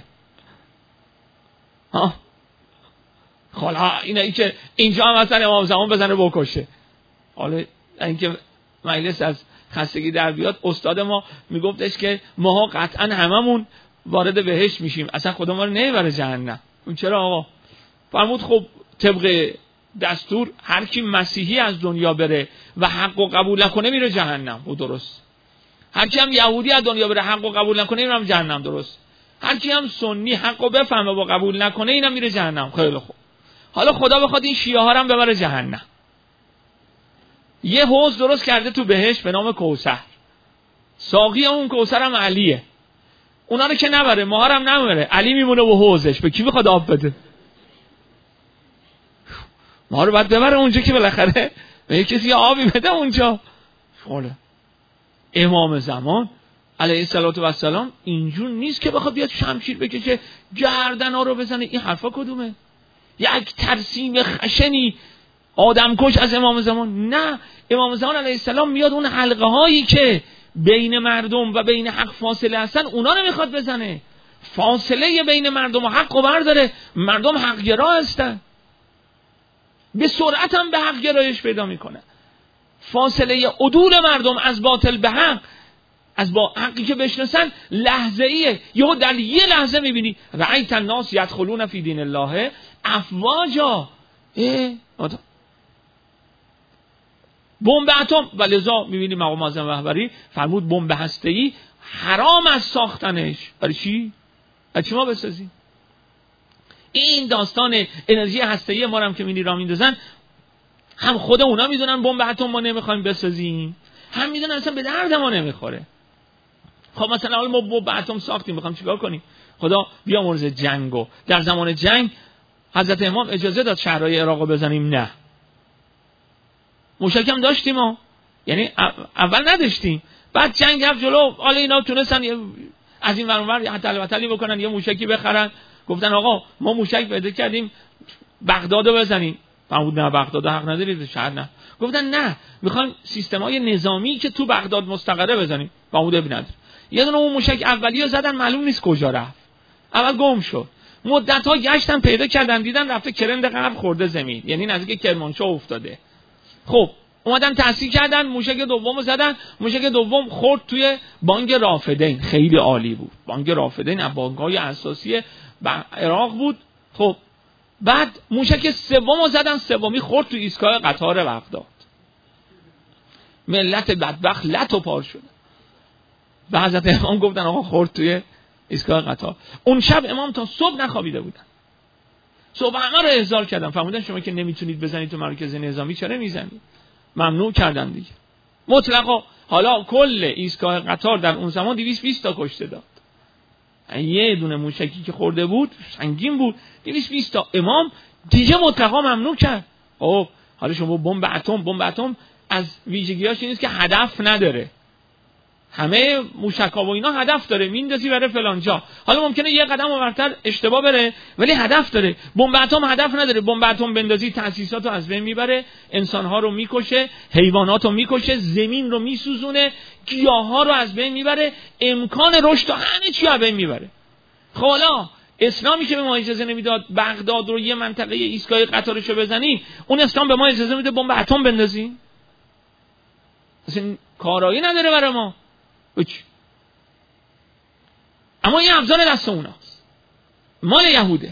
ها حالا اینایی که اینجا هم مثلا امام زمان بزنه بکشه. حالا اینکه مجلس از خستگی در بیاد، استاد ما میگفتش که ماها قطعا هممون وارد بهشت میشیم، اصلا خدا ما رو نمیبره جهنم. اون چرا آقا؟ فرمود خب طبق دستور هر کی مسیحی از دنیا بره و حق و قبول نکنه میره جهنم. او درست. هر کی هم یهودی از دنیا بره حق و قبول نکنه میره جهنم. درست. هر کی هم سنی حق و بفهمه و قبول نکنه اینم میره جهنم. خیلی خوب. حالا خدا بخواد این شیعه ها هم ببره جهنم. یه حوض درست کرده تو بهشت به نام کوثر. ساقی اون کوثر هم علیه. اونا رو که نبره، ما هم نمیره. علی میمونه و حوضش. به کی بخواد آب بده؟ ما رو باید ببره اونجا که بالاخره به کسی آبی بده اونجا. حالا امام زمان علیه السلام اینجور نیست که بخواد بیاد شمشیر بکشه گردنا رو بزنه. این حرفا کدومه؟ یک ترسیم خشنی آدمکش از امام زمان. نه، امام زمان علیه السلام میاد اون حلقه هایی که بین مردم و بین حق فاصله هستن اونا رو میخواد بزنه. فاصله بین مردم و حق رو برداره. مردم حق گرا هستن، به سرعت هم به حق گرایش پیدا میکنه. فاصله عدول مردم از باطل به حق، از با حقی که بشناسن لحظه ایه. یهو در یه لحظه میبینی رأیت الناس یدخلون فی دین الله افواجا. بمب اتم. ولذا میبینی مقام معظم رهبری فرمود بمب هسته‌ای حرام از ساختنش. برای چی؟ برای چی ما بسازیم؟ این داستان انرژی هسته‌ای ما هم که می‌بینی را میندازن، هم خود اونا میدونن بمب اتم ما نمیخوایم بسازیم، هم میدونن اصلا به درد ما نمیخوره. خب مثلا ما بمب اتم ساختیم، میخوام چیکار کنیم؟ خدا بیامرز جنگو. در زمان جنگ حضرت امام اجازه داد شهرهای عراقو بزنیم؟ نه. موشک هم داشتیم ها، یعنی اول نداشتیم، بعد جنگ رفت جلو، حالا اینا تونستن از این ور حتی البتلی بکنن، یه موشکی بخرن. گفتن آقا ما موشک پیدا کردیم بغدادو بزنیم. فرمود نه، بغداد حق ندارید، شهر نه. گفتن نه، میخوایم سیستمای نظامی که تو بغداد مستقره بزنیم. فرمود ابن نداره. یه دونه اون موشک اولیو زدن، معلوم نیست کجا رفت، اول گم شد. مدت‌ها گشتن پیدا کردن، دیدن رفته کرند غرب خورده زمین، یعنی نزدیک کرمانشاه افتاده. خب اومدن تأسیس کردن، موشک دومو زدن، موشک دوم خورد توی بانک رافدین، خیلی عالی بود. بانک رافدین از بانک‌های اساسی عراق بود. خب بعد موشک سومو زدن، سومی خورد توی ایستگاه قطار بغداد. ملت بدبخت لت و پار شد. به حضرت امام گفتن آقا خورد توی ایستگاه قطار. اون شب امام تا صبح نخوابیده بودن. صبح همه رو احضار کردن، فرمودن شما که نمیتونید بزنید تو مرکز نظامی چرا میزنید؟ ممنوع کردن دیگه. مطلقا. حالا کل ایستگاه قطار در اون زمان 220 تا کشته داد. یه دونه موشکی که خورده بود سنگین بود، 220 تا. امام دیگه مطلقا ممنوع کرد. خب حالا شما بمب اتم از ویژگیاش این است که هدف نداره. همه موشک‌ها و اینا هدف داره، میندازی بره فلان جا. حالا ممکنه یه قدم اونورتر اشتباه بره ولی هدف داره. بمب اتم هدف نداره. بمب اتم بندازی تأسیساتو از بین میبره، انسان‌ها رو میکشه، حیواناتو میکشه، زمین رو میسوزونه، گیاها رو از بین میبره، امکان رشد و همه چی از بین میبره. خب حالا اسلامی که به ما اجازه نمیداد بغداد رو یه منطقه ایستگاه قطارشو بزنیم، اون اسلام به ما اجازه میده بمب اتم بندازیم؟ اصلا کارایی نداره برای ما. اما این ابزار دست اوناست، مال یهوده.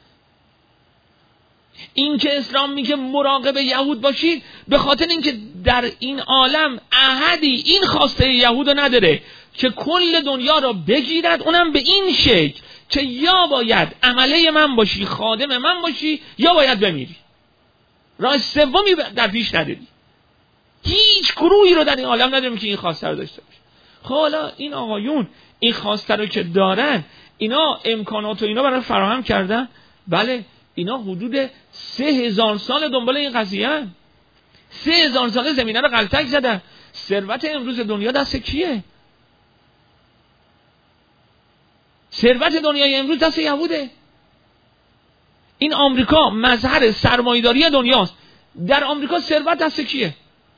این که اسلام میگه مراقب یهود باشید به خاطر اینکه در این عالم احدی این خواسته یهودو نداره که کل دنیا رو بگیرد، اونم به این شکل که یا باید عمله من باشی، خادم من باشی، یا باید بمیری. راه سومی در پیش نداری. هیچ گروهی رو در این عالم نداریم که این خواسته رو داشته باشه. خب حالا این آقایون این خواسته رو که دارن، اینا امکانات و اینا برای فراهم کردن. بله اینا حدود 3000 سال دنبال این قضیه هن. 3000 سال زمینه رو غلطک زدن. ثروت امروز دنیا دست کیه؟ ثروت دنیای امروز دست یهوده. این آمریکا مظهر سرمایه‌داری دنیاست. در آمریکا ثروت دست کیه؟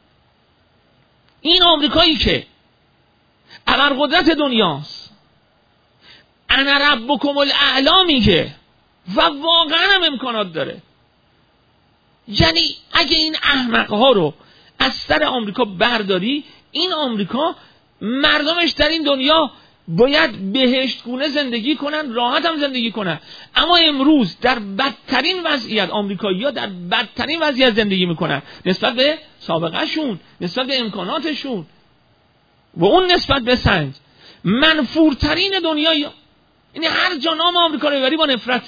این آمریکایی که ابرقدرت دنیاست، انا ربکم الاعلی میگه و واقعا هم امکانات داره. یعنی اگه این احمقها رو از سر آمریکا برداری، این آمریکا مردمش در این دنیا باید بهشت گونه زندگی کنن، راحت هم زندگی کنن. اما امروز در بدترین وضعیت آمریکایی‌ها در بدترین وضعیت زندگی میکنن نسبت به سابقه شون، نسبت به امکاناتشون و اون نسبت به سنج. منفورترین دنیایی، یعنی هر جا نام آمریکا رو ببری با نفرت.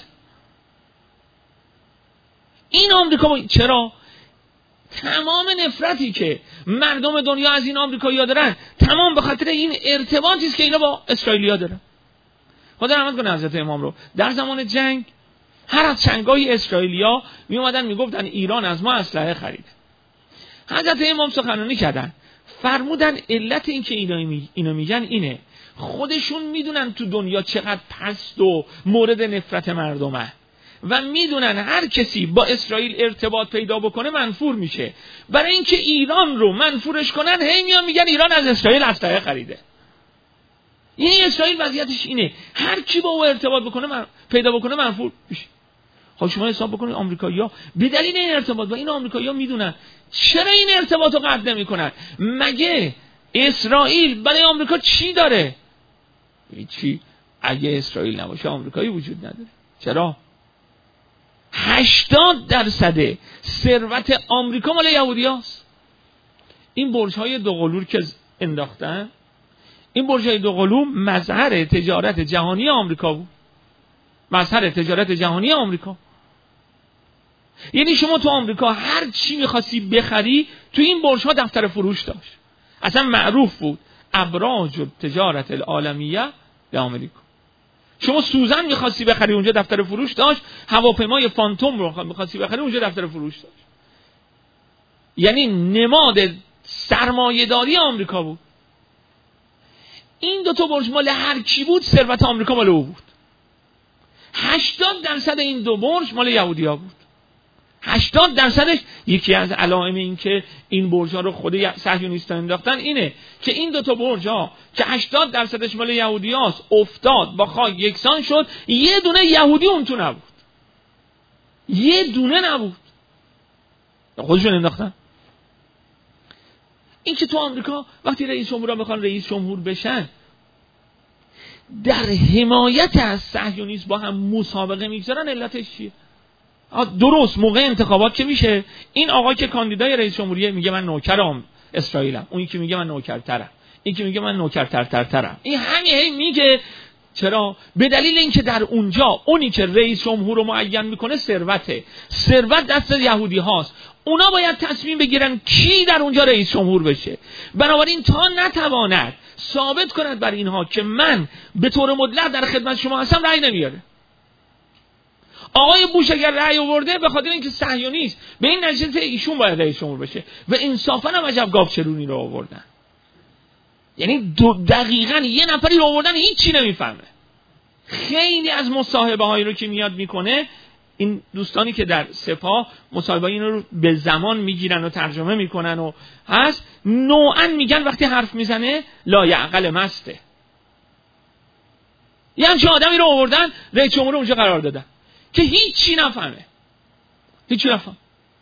این آمریکا چرا؟ تمام نفرتی که مردم دنیا از این آمریکایی‌ها دارن تمام به خاطر این ارتباطی است که اینا با اسرائیلی‌ها دارن. خدا رحمت کنه حضرت امام رو. در زمان جنگ هر از چنگای اسرائیلی‌ها می اومدن میگفتن ایران از ما اسلحه خریده. حضرت امام سخنرانی کردن، فرمودن علت این که اینا میگن اینه، خودشون میدونن تو دنیا چقدر پست و مورد نفرت مردمه و میدونن هر کسی با اسرائیل ارتباط پیدا بکنه منفور میشه. برای اینکه ایران رو منفورش کنن هی میان میگن ایران از اسرائیل اسلحه خریده. یعنی اسرائیل وضعیتش اینه، هر کی با او ارتباط بکنه پیدا بکنه منفور میشه. خب شما حساب بکنید آمریکایی‌ها به دلیل این ارتباط و این آمریکایی‌ها میدونن چرا این ارتباطو قطع نمی‌کنن. مگه اسرائیل برای آمریکا چی داره؟ هیچی. اگه اسرائیل نباشه آمریکایی وجود نداره. چرا؟ 80% ثروت آمریکا مال یهودیاست. این برج‌های دوقلو که انداختن، این برج‌های دوقلو مظهر تجارت جهانی آمریکا بود. مظهر تجارت جهانی آمریکا. یعنی شما تو آمریکا هر چی می‌خواستی بخری تو این برج‌ها دفتر فروش داشت. اصلا معروف بود ابراج التجارت العالمیه به آمریکا. شما سوزن می‌خواستی بخری اونجا دفتر فروش داشت، هواپیمای فانتوم رو می‌خواستی بخری اونجا دفتر فروش داشت. یعنی نماد سرمایه‌داری آمریکا بود. این دو تا برج مال هر کی بود، ثروت آمریکا مال او بود. 80% این دو برج مال یهودی‌ها بود. 80%. یکی از علائم این که این برج‌ها رو خود صهیونیست‌ها انداختن اینه که این دو تا برج‌ها که 80% مال یهودیاست افتاد با خاک یکسان شد، یه دونه یهودی اون تو نبود. یه دونه نبود. خودشون انداختن. این که تو آمریکا وقتی رئیس جمهورا بخوان رئیس جمهور بشن در حمایت از صهیونیسم با هم مسابقه میگذارن، علتش چیه؟ درست موقع انتخابات که میشه، این آقا که کاندیدای رئیس جمهوریه میگه من نوکرم اسرائیلم، اون که میگه من نوکرترم، این که میگه من نوکرترترم، این همین میگه. چرا؟ به دلیل اینکه در اونجا اونی که رئیس جمهور رو معین میکنه ثروته، ثروت دست یهودی هاست، اونا باید تصمیم بگیرن کی در اونجا رئیس جمهور بشه. بنابراین تا نتواند ثابت کند بر اینها که من به طور مطلق در خدمت شما هستم، رأی نمیاره. آقای بوش اگر رأی آورده به خاطر اینکه صهیونیست به این نتیجه ایشون باید رئیس جمهور بشه و انصافا هم عجب گاوچرونی رو آوردن. یعنی دقیقاً یه نفری رو آوردن هیچی نمیفهمه. خیلی از مصاحبه هایی رو که میاد میکنه، این دوستانی که در سپاه مصاحبه اینو رو به زمان میگیرن و ترجمه میکنن و هست، نوعاً میگن وقتی حرف میزنه لا یعقل مسته. یه همچه آدمی رو آوردن رئیس جمهور اونجا قرار دادن که هیچی نفهمه، هیچی نفهم.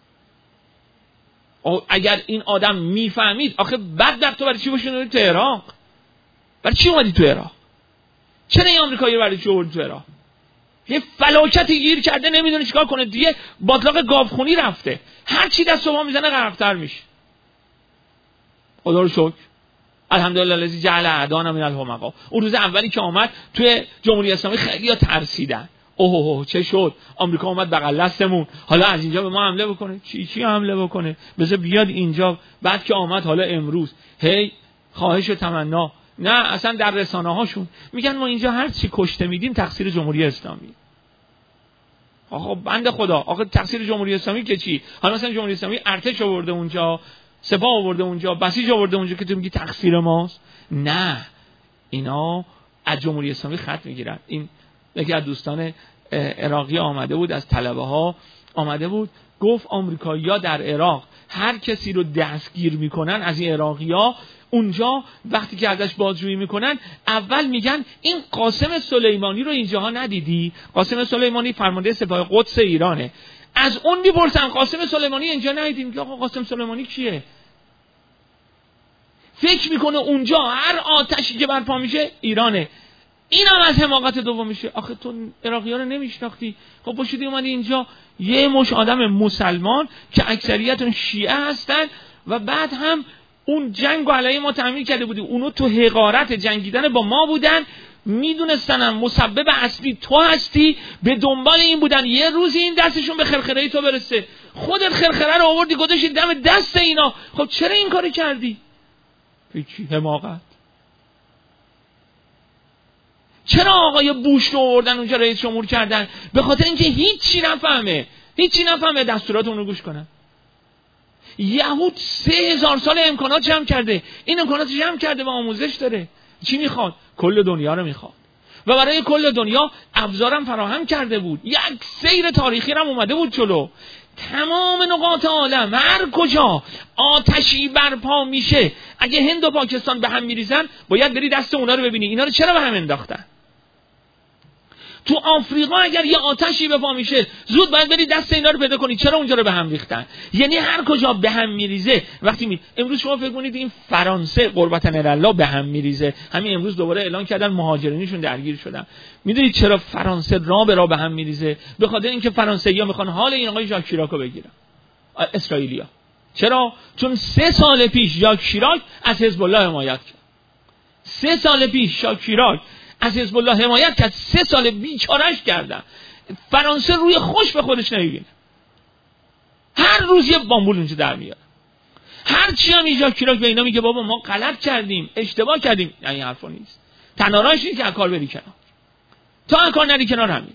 اگر این آدم میفهمید، آخه بعد تو برای چی باشید تو عراق؟ برای چی اومدی تو عراق؟ چرا این آمریکایی رو برای چی آوردی تو عراق؟ یه فلاکتی گیر کرده نمیدونه چیکار کنه دیگه، باطلاق گاوخونی رفته، هر چی دست و پا میزنه غرق‌تر میشه. خدا رو شکر، الحمدلله الذی جعل اعدانا من الحمقا. اون روز اولی که آمد توی جمهوری اسلامی خیلی‌ها ترسیدن، اوه چه شد، آمریکا اومد بغل دستمون، حالا از اینجا به ما حمله بکنه. چی حمله بکنه؟ بذار بیاد اینجا. بعد که آمد حالا امروز هی خواهش و تمنا، نه اصلا در رسانه هاشون میگن ما اینجا هر چی کشته میدیم تقصیر جمهوری اسلامی. آقا بنده خدا، آقا تقصیر جمهوری اسلامی که چی؟ حالا مثلا جمهوری اسلامی ارتش آورده اونجا، سپاه آورده اونجا، بسیج آورده اونجا که تو میگی تقصیر ماست؟ نه، اینا از جمهوری اسلامی خط میگیرن. این یکی از دوستان عراقی آمده بود، از طلبه ها آمده بود، گفت آمریکایی‌ها در عراق هر کسی رو دستگیر میکنن از این عراقی‌ها، اونجا وقتی که ازش بازجویی میکنن اول میگن این قاسم سلیمانی رو اینجاها ندیدی؟ قاسم سلیمانی فرمانده سپاه قدس ایرانه. از اون میپرسن قاسم سلیمانی اینجا ندیدیم؟ میگه آقا قاسم سلیمانی کیه؟ فکر میکنه اونجا هر آتشی که برپا میشه ایرانه. این هم از حماقت دوم میشه. آخه تو عراقی‌ها رو نمیشناختی؟ خب باشیدی اومدی اینجا یه مش آدم مسلمان که اکثریتون شیعه هستن و بعد هم اون جنگ رو علیه ما تعمیر کرده بودی، اونو تو حقارت جنگیدن با ما بودن، میدونستن مسبب اصلی تو هستی، به دنبال این بودن یه روزی این دستشون به خرخره تو برسه. خودت خرخره رو آوردی گذاشتی دم دست اینا. خب چرا این کارو کردی؟ هیچی، حماقت. چرا آقای بوش رو آوردن اونجا رئیس جمهور کردن؟ به خاطر اینکه هیچی نفهمه دستورات اون رو گوش کنن. یهود 3000 سال امکانات جمع کرده، این امکانات جمع کرده و آموزش داره. چی میخواد؟ کل دنیا رو میخواد و برای کل دنیا ابزارم فراهم کرده بود. یک سیر تاریخی هم اومده بود جلو. تمام نقاط عالم هر کجا آتشی برپا میشه، اگه هند و پاکستان به هم میریزن باید بری دست اونا رو ببینی اینا رو چرا به هم انداختن. تو آفریقا اگر یه آتشی به پا میشه زود باید بری دست اینا رو پیدا کنی چرا اونجا رو به هم ریختن. یعنی هر کجا به هم میریزه وقتی امروز شما فکر کنید این فرانسه قربتن الله به هم میریزه، همین امروز دوباره اعلان کردن مهاجرینشون درگیر شدن. میدونید چرا فرانسه را به هم میریزه؟ به خاطر اینکه فرانسوی‌ها میخوان حال این آقای ژاک شیراک رو بگیرن، اسرائیلیا. چرا؟ چون 3 سال پیش ژاک شیراک از حزب الله حمایت کرد. 3 سال پیش ژاک شیراک از حزب الله حمایت کرد، 3 سال بیچارهش کردن. فرانسه روی خوش به خودش نمیبینه، هر روز یه بامبول اونجا در میاره. هر چی هم ژاک شیراک به اینا میگه بابا ما غلط کردیم، اشتباه کردیم، یعنی این حرفا نیست. تنها راهش اینه که از کار بری کنار. تا از کار نری کنار همین.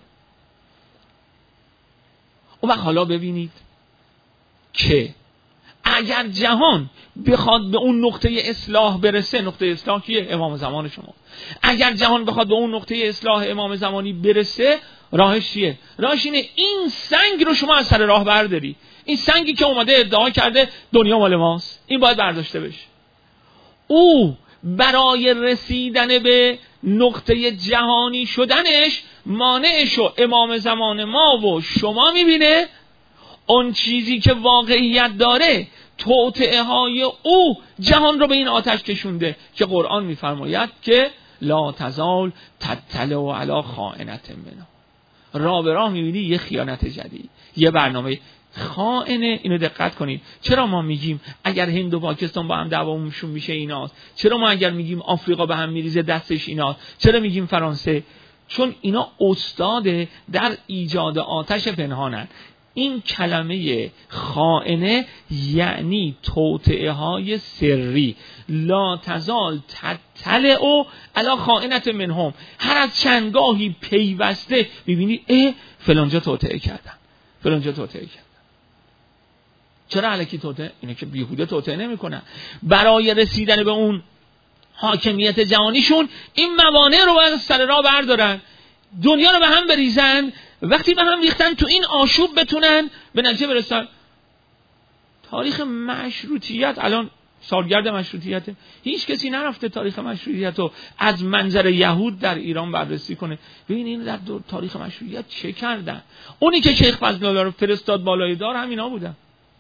اون وقت حالا ببینید که اگر جهان بخواد به اون نقطه اصلاح برسه، نقطه اصلاح کیه؟ امام زمان شما. اگر جهان بخواد به اون نقطه اصلاح امام زمانی برسه، راهش چیه؟ راهش اینه این سنگ رو شما از سر راه برداری. این سنگی که اومده ادعا کرده دنیا مال ماست، این باید برداشته بشه. او برای رسیدن به نقطه جهانی شدنش مانعش و امام زمان ما و شما میبینه. اون چیزی که واقعیت داره توطئه های او جهان رو به این آتش کشونده که قرآن میفرماید که لا تزال تطلع علی خائنة منهم. راه به راه میبینی یه خیانت جدید، یه برنامه خائنه. اینو دقت کنید. چرا ما میگیم اگر هند و پاکستان با هم دعوامشون میشه ایناست؟ چرا ما اگر میگیم آفریقا به هم میریزه دستش ایناست؟ چرا میگیم فرانسه؟ چون اینا استاد در ایجاد آتش پنهانن. این کلمه خائنه یعنی توطئه های سری. لا تزال تطلع علی خائنة منهم. هر از چندگاهی پیوسته ببینی فلانجا توطئه کردن، فلانجا توطئه کردن. چرا الکی توطئه؟ اینه که بیهوده توطئه نمیکنن. برای رسیدن به اون حاکمیت جهانیشون این موانع رو باید سر راه بردارن، دنیا رو به هم بریزن. وقتی به هم ریختن تو این آشوب بتونن به نتیجه برسن. تاریخ مشروطیت الان سالگرد مشروطیته، هیچ کسی نرفته تاریخ مشروطیت رو از منظر یهود در ایران بررسی کنه. ببین این در تاریخ مشروطیت چه کردن. اونی که شیخ فضل‌الله رو فرستاد بالای دار همینا بودن.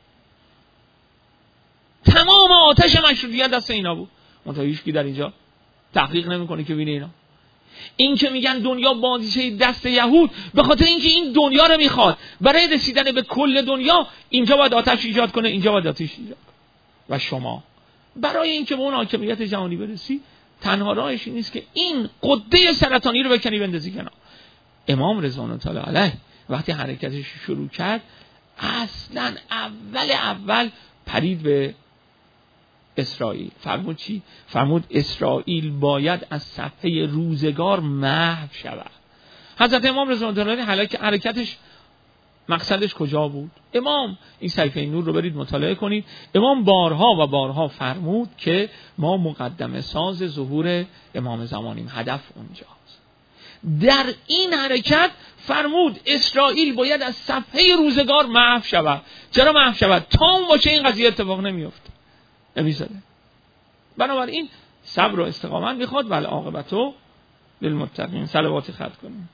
تمام آتش مشروطیت دست اینا بود. منتها هیچکی در اینجا تحقیق نمیکنه که ببینه اینا. این که میگن دنیا بازیچه دست یهود، به خاطر اینکه این دنیا رو میخواد برای رسیدن به کل دنیا اینجا باید آتش ایجاد کنه، اینجا باید آتش ایجاد کنه. و شما برای اینکه به اون حاکمیت جهانی برسی تنها راهش این نیست که این قده سرطانی رو بکنی بندازی کنار. امام رضوان الله تعالی علیه وقتی حرکتش شروع کرد اصلا اول پرید به اسرائیل. فرمود چی؟ فرمود اسرائیل باید از صفحه روزگار محو شود. حضرت امام رضوان الله تعالی حرکتش مقصدش کجا بود؟ امام این صحیفه نور رو برید مطالعه کنید. امام بارها و بارها فرمود که ما مقدمه ساز ظهور امام زمانیم، هدف اونجاست. در این حرکت فرمود اسرائیل باید از صفحه روزگار محو شود. چرا محو شود؟ تا اون باشه این قضیه اتفاق نمیفته، نمیزده. بنابراین صبر و استقامت میخواد. ولی عاقبتو للمتقین. صلوات ختم کنیم.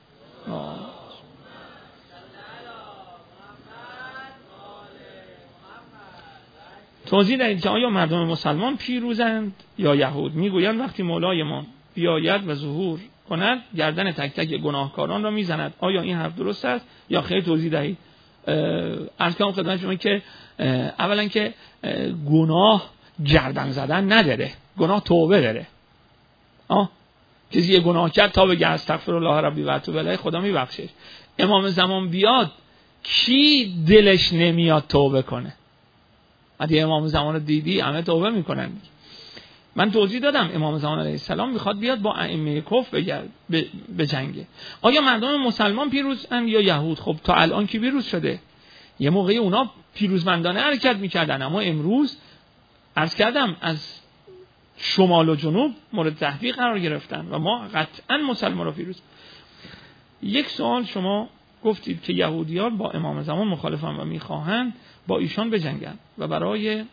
توضیح دهید که آیا مردم مسلمان پیروزند یا یهود؟ میگویند وقتی مولایمان بیاید و ظهور کند گردن تک تک گناهکاران را میزند. آیا این حرف درست است یا خیر؟ توضیح دهید. عرض کنم خدمت شما که اولا که گناه گردن زدن نداره، گناه توبه داره. کسی یه گناه کرد تا بگه استغفرالله ربی و اتوب الیه خدا میبخشه. امام زمان بیاد کی دلش نمیاد توبه کنه؟ وقتی امام زمان رو دیدی همه توبه میکنن. من توضیح دادم امام زمان علیه السلام میخواد بیاد با ائمه کفر به جنگه. آیا مردم مسلمان پیروزن یا یهود؟ خب تا الان کی پیروز شده؟ یه موقعی اونا پیروزمندانه حرکت میکردن، اما امروز عرض کردم از شمال و جنوب مورد تهدید قرار گرفتن و ما قطعا مسلمان رو پیروز. یک سوال، شما گفتید که یهودیان با امام زمان مخالفن و میخواهند با ایشان بجنگن و برای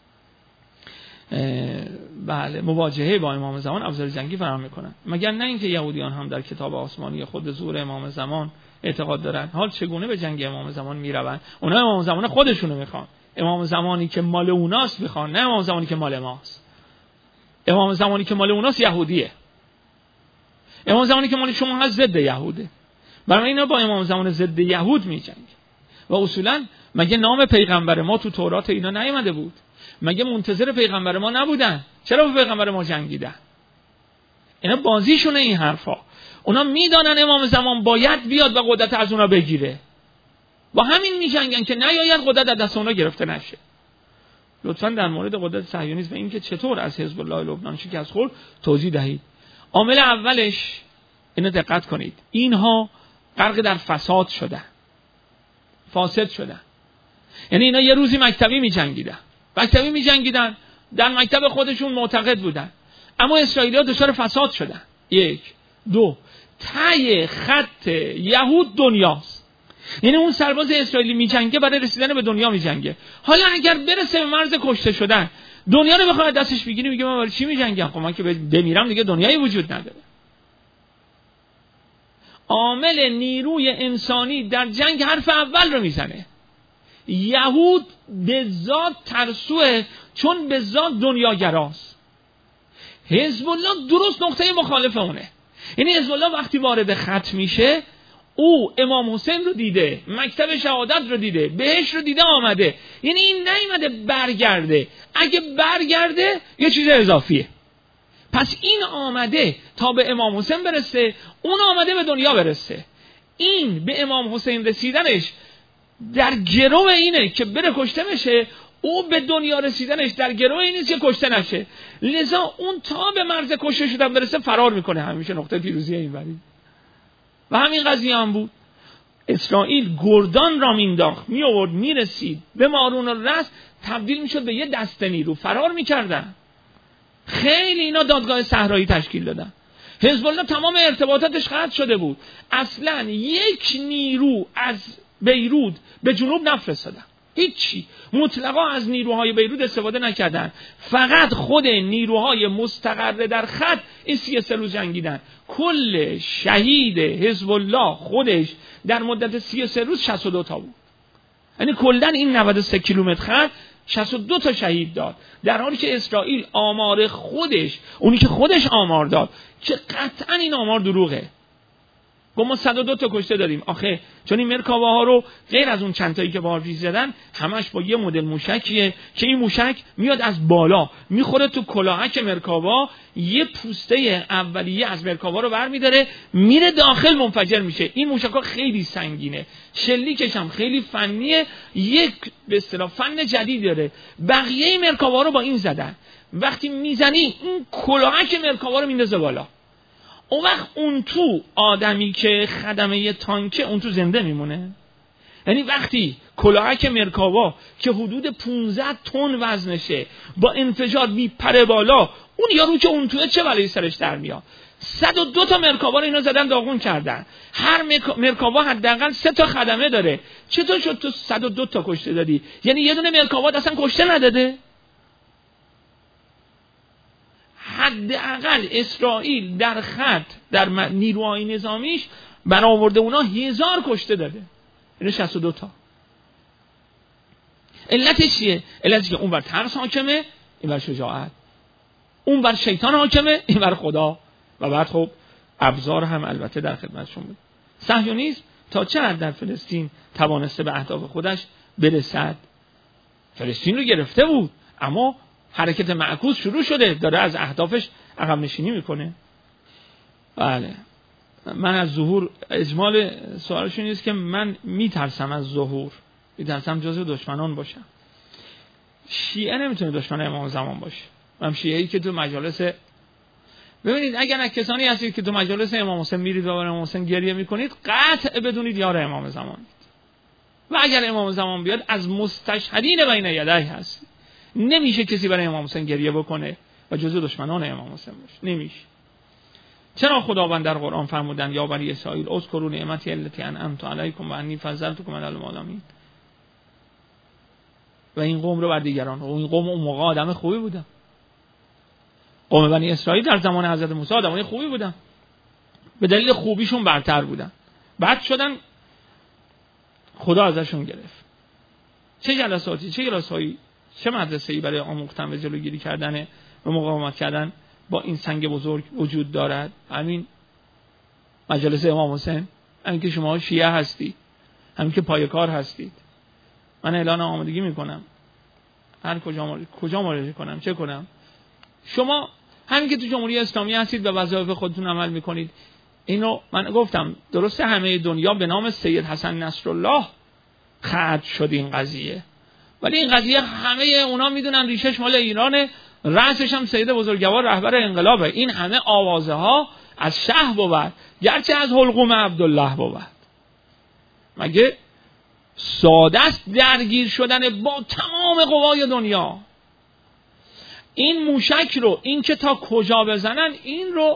مواجهه با امام زمان ابزار جنگی فراهم میکنن. مگر نه اینکه یهودیان هم در کتاب آسمانی خود ظهور امام زمان اعتقاد دارن؟ حال چگونه به جنگ امام زمان میروند؟ اونا امام زمان خودشونو میخوان، امام زمانی که مال اوناست میخوان، نه امام زمانی که مال ماست. امام زمانی که مال اوناست یهودیه، امام زمانی که مال شما هست ضد یهوده. برای اینا با امام زمان ضد یهود میجنگه. و اصولا مگه نام پیغمبر ما تو تورات اینا نیامده بود؟ مگه منتظر پیغمبر ما نبودن؟ چرا با پیغمبر ما جنگیدن؟ اینا بازیشونه این حرفا. اونا میدانن امام زمان باید بیاد و قدرت از اونا بگیره، با همین میجنگن که نیاید قدرت از دست اونا گرفته نشه. لطفاً در مورد قدرت صهیونیسم این که چطور از حزب الله لبنان شکست خورد توضیح دهید. عامل اولش اینو دقت کنید، اینها غرق در فساد شدن، فاسد شدن. یعنی اینا یه روزی مکتبی میجنگیدن، در مکتب خودشون معتقد بودن، اما اسرائیلی‌ها دچار فساد شدن. 1 2 ته خط یهود دنیاست. یعنی اون سرباز اسرائیلی میجنگه برای رسیدن به دنیا میجنگه. حالا اگر برسه به مرز کشته شدن، دنیا رو بخواد دستش بگیره، میگه من برای چی میجنگم؟ خب من که بمیرم دیگه دنیایی وجود نداره. عامل نیروی انسانی در جنگ حرف اول رو میزنه. یهود به ذات ترسوه، چون به ذات دنیاگراست. حزب الله درست نقطه مخالف اونه. یعنی حزب الله وقتی وارد خط میشه، او امام حسین رو دیده، مکتب شهادت رو دیده، بهش رو دیده آمده. یعنی این نیومده برگرده. اگه برگرده یه چیز اضافیه. پس این آمده تا به امام حسین برسه، اون آمده به دنیا برسه. این به امام حسین رسیدنش در گروه اینه که بره کشته بشه، او به دنیا رسیدنش در گروه این نیست که کشته نشه. لذا اون تا به مرز کشته شدن برسه فرار میکنه. همیشه نقطه پیروزی این ولی. و همین قضیه هم بود. اسرائیل گردان را مینداخت، می آورد میرسید به مارون الرس، تبدیل میشد به یه دسته نیرو، فرار میکردن. خیلی اینا دادگاه صحرایی تشکیل دادن. حزب الله تمام ارتباطاتش قطع شده بود. اصلا یک نیرو از بیروت به جنوب نفرستادن. هیچی. مطلقا از نیروهای بیروت استفاده نکردن. فقط خود نیروهای مستقر در خط این 33 روز جنگیدن. کل شهید حزب الله خودش در مدت 33 روز 62 تا بود. یعنی کلا این 93 کیلومتر خط 62 تا شهید داد. در حالی که اسرائیل آمار خودش، اونی که خودش آمار داد، که قطعا این آمار دروغه، گفت ما 102 تا کشته داریم. آخه چون این مرکاوا ها رو غیر از اون چند تایی که باهاش زدن، همش با یه مدل موشکیه که این موشک میاد از بالا میخوره تو کلاهک مرکاوا، یه پوسته اولیه از مرکاوا رو برمی‌داره میره داخل، منفجر میشه. این موشک‌ها خیلی سنگینه، شلیکش هم خیلی فنیه، یک به اصطلاح فن جدید داره. بقیه مرکاوا رو با این زدن. وقتی میزنی این کلاهک مرکاوا رو میندازه بالا. اون وقت اون تو آدمی که خدمه تانکه اون تو زنده میمونه. یعنی وقتی کلاهک مرکاوا که حدود 15 تن وزنشه با انفجار میپره بالا، اون یارو که اون توه چه بلایی سرش در میاد. 102 تا مرکاوا رو اینا زدن داغون کردن. هر مرکاوا حداقل 3 تا خدمه داره. چطور شد تو 102 تا کشته دادی؟ یعنی یه دونه مرکاوا اصلا کشته نداده؟ حداقل اسرائیل در خط در نیروهای نظامیش برآورده اونا 1000 کشته داده. این 62 تا. علتش چیه؟ علتش که اون بر ترس حاکمه، این بر شجاعت. اون بر شیطان حاکمه، این بر خدا. و بعد خب ابزار هم البته در خدمتشون بود. صهیونیسم تا چه حد در فلسطین توانسته به اهداف خودش برسد؟ فلسطین رو گرفته بود، اما حرکت معکوس شروع شده، داره از اهدافش عقب نشینی میکنه. بله، من از ظهور، اجمال سوالشون نیست که من میترسم از ظهور، میترسم جزو دشمنان باشم. شیعه نمیتونه دشمن امام زمان باشه. من شیعه‌ای که تو مجالس، ببینید اگر از کسانی هستید که تو مجالس امام حسین میرید و برای امام حسین گریه میکنید، قطع بدونید یار امام زمانید. و اگر امام زمان بیاد از مستشهدین بین یدیه هست. نمیشه کسی برای امام حسین گریه بکنه و جزو دشمنان امام حسین باشه. نمیشه. چرا خداوند در قرآن فرمودن یا بنی اسرائیل اذکروا نعمتی التی انعمت علیکم و انی فضلتکم علی العالمین؟ و این قوم رو بر دیگران، و این قوم اون موقع آدم خوبی بودن. قوم بنی اسرائیل در زمان حضرت موسی آدمای خوبی بودن، به دلیل خوبیشون برتر بودن، بعد شدن خدا ازشون گرفت. چه جلساتی، چه کلاسایی، چه مدرسه‌ای برای آموختن و جلوگیری کردن و مقاومت کردن با این سنگ بزرگ وجود دارد؟ همین مجلس امام حسین. همین که شما شیعه هستی، همین که پایه‌کار هستید. من اعلان آمادگی میکنم هر کجا مراجعه کنم، چه کنم. شما همین که تو جمهوری اسلامی هستید و وظایف خودتون عمل میکنید. اینو من گفتم، درسته همه دنیا به نام سید حسن نصرالله ختم شد این قضیه، ولی این قضیه همه اونا میدونن ریشش مال ایرانه، رأسش هم سید بزرگوار رهبر انقلابه. این همه آوازه ها از شه بود، گرچه از حلقوم عبدالله بود. مگه ساده است درگیر شدن با تمام قوای دنیا؟ این موشک رو، این که تا کجا بزنن، این رو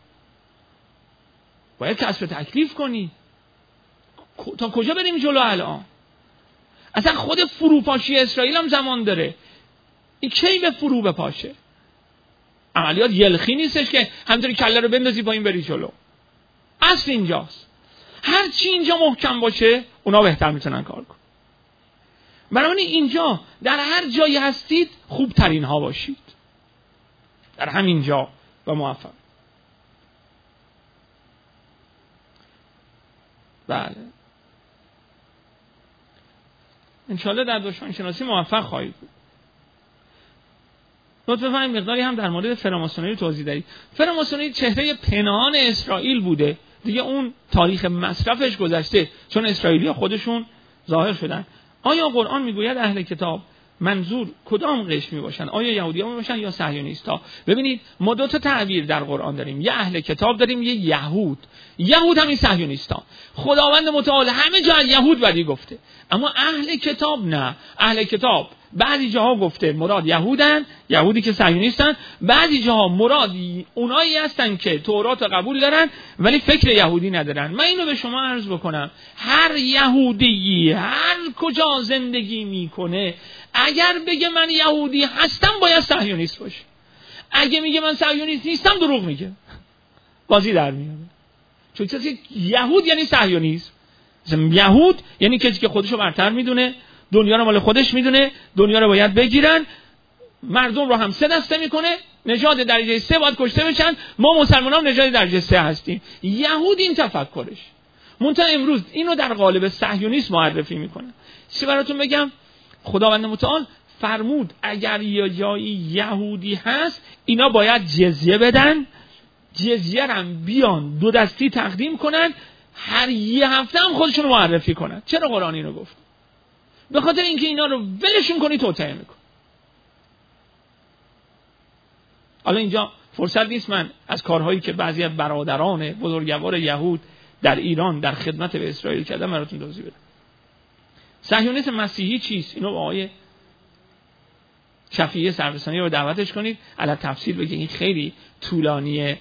باید کسب تکلیف کنی. تا کجا بریم جلو الان؟ اصلا خود فروپاشی اسرائیل هم زمان داره. این کی به فرو بپاشه؟ عملیات یلخی نیستش که همینطوری کله رو بندازی پایین بری جلو. اصل اینجاست. هر چی اینجا محکم باشه اونا بهتر میتونن کار کنن. بنابراین اینجا در هر جایی هستید خوبترین ها باشید، در همین جا و موفق. بله انشالله در دشمن شناسی موفق خواهید بود. لطفاً فهمید مقداری هم در مورد فراماسونری توضیح دهید. فراماسونری چهره پنهان اسرائیل بوده دیگه، اون تاریخ مصرفش گذشته چون اسرائیلی‌ها خودشون ظاهر شدن. آیا قرآن میگوید اهل کتاب منظور کدام قشر میباشن؟ آیا یهودی‌ها میباشن یا صهیونیست‌ها؟ ببینید ما دو تا تعبیر در قرآن داریم، یه اهل کتاب داریم، یه یهود. یهود همین صهیونیست‌ها. خداوند متعال همه جا یهود بدی گفته، اما اهل کتاب نه. اهل کتاب بعضی جاها گفته مراد یهودن، یهودی که صهیونیستن، بعضی جاها مراد اونایی هستن که تورات قبول دارن ولی فکر یهودی ندارن. من اینو به شما عرض بکنم، هر یهودی هر کجا زندگی میکنه اگر بگه من یهودی هستم باید صهیونیست باشه، اگه میگه من صهیونیست نیستم دروغ میگه، بازی در میاره. چون کسی یهود یعنی صهیونیست، یهود یعنی کسی که خودشو برتر میدونه، دنیا رو مال خودش میدونه، دنیا رو باید بگیرن، مردم رو هم سه دسته میکنه، نژاد درجه 3 باید کشته بشن، ما مسلمانان نژاد درجه 3 هستیم. یهود این تفکرش. منتها امروز اینو در قالب صهیونیسم معرفی میکنه. چی براتون بگم؟ خداوند متعال فرمود اگر یه جایی یهودی هست اینا باید جزیه بدن، جزیه رو بیان 2 دستی تقدیم کنن، هر یه هفته هم خودشون رو معرفی کنن. چرا قرآن اینو گفت؟ به خاطر اینکه اینا رو ولشون کنی توطئه میکن. حالا اینجا فرصت نیست من از کارهایی که بعضی از برادران بزرگوار یهود در ایران در خدمت به اسرائیل کردن براتون توضیح بدم. صهیونیسم مسیحی چیست؟ اینو با آقای شفیعی سررسانی رو دعوتش کنید علی تفصیل بگه، این خیلی طولانیه.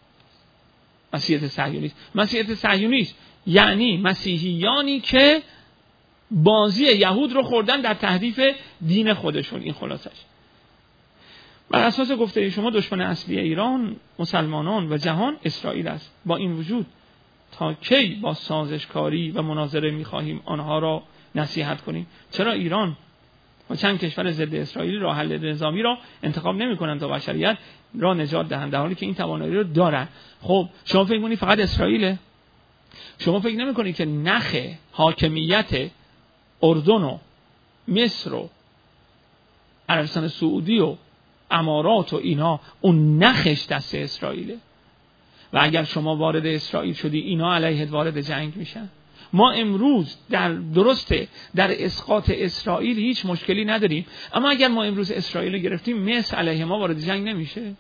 مسیحیت صهیونیست، مسیحیت صهیونیست یعنی مسیحیانی که بازی یهود رو خوردن در تحریف دین خودشون. این خلاصش. بر اساس گفته شما دشمن اصلی ایران، مسلمانان و جهان اسرائیل است. با این وجود تا کی با سازشکاری و مناظره می‌خواهیم آنها را نصیحت کنیم؟ چرا ایران و چند کشور ضد اسرائیلی راه حل نظامی را انتخاب نمی‌کنند تا بشریت را نجات دهند در حالی که این توانایی رو دارن؟ خب شما فکر می‌کنید فقط اسرائیله؟ شما فکر نمی‌کنید که نخ حاکمیت اردن و مصر و عربستان سعودی و امارات و اینا اون نخش دست اسرائیله؟ و اگر شما وارد اسرائیل شدی اینا علیه وارد جنگ میشن. ما امروز در اسقاط اسرائیل هیچ مشکلی نداریم، اما اگر ما امروز اسرائیل رو گرفتیم مصر علیه ما وارد جنگ نمیشه،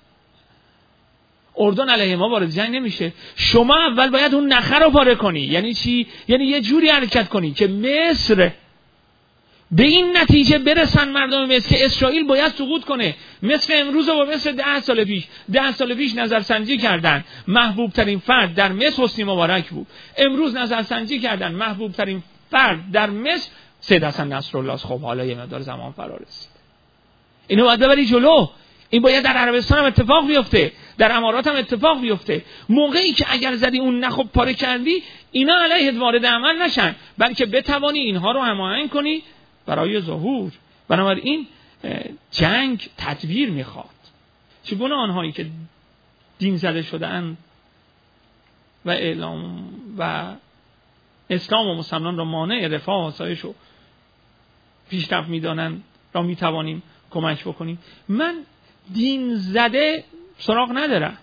اردن علیه ما وارد جنگ نمیشه. شما اول باید اون نخه رو پاره کنی. یعنی چی؟ یعنی یه جوری حرکت کنی که مصر به این نتیجه برسن مردم مصر که اسرائیل باید سقوط کنه. مثل امروز و مثل 10 سال پیش نظرسنجی کردن محبوب ترین فرد در مصر حسنی مبارک بود. امروز نظرسنجی کردن محبوب ترین فرد در مصر سید حسن نصرالله است. خب حالا یه مقدار زمان فرا رسید. اینو باید ببری جلو. این باید در عربستان هم اتفاق بیفته، در امارات هم اتفاق بیفته. موقعی که اگر زدی اون نخو پاره کردی اینا علیه وارد عمل نشن، بلکه بتوانی اینها رو هماهنگ کنی برای ظهور. بنابراین جنگ تدبیر میخواد. چگونه آنهایی که دین زده شده‌اند و اعلام و اسلام و مسلمان را مانع رفاه و آسایش و پیشرفت میدانند را میتوانیم کمک بکنیم. من دین زده سراغ ندارم،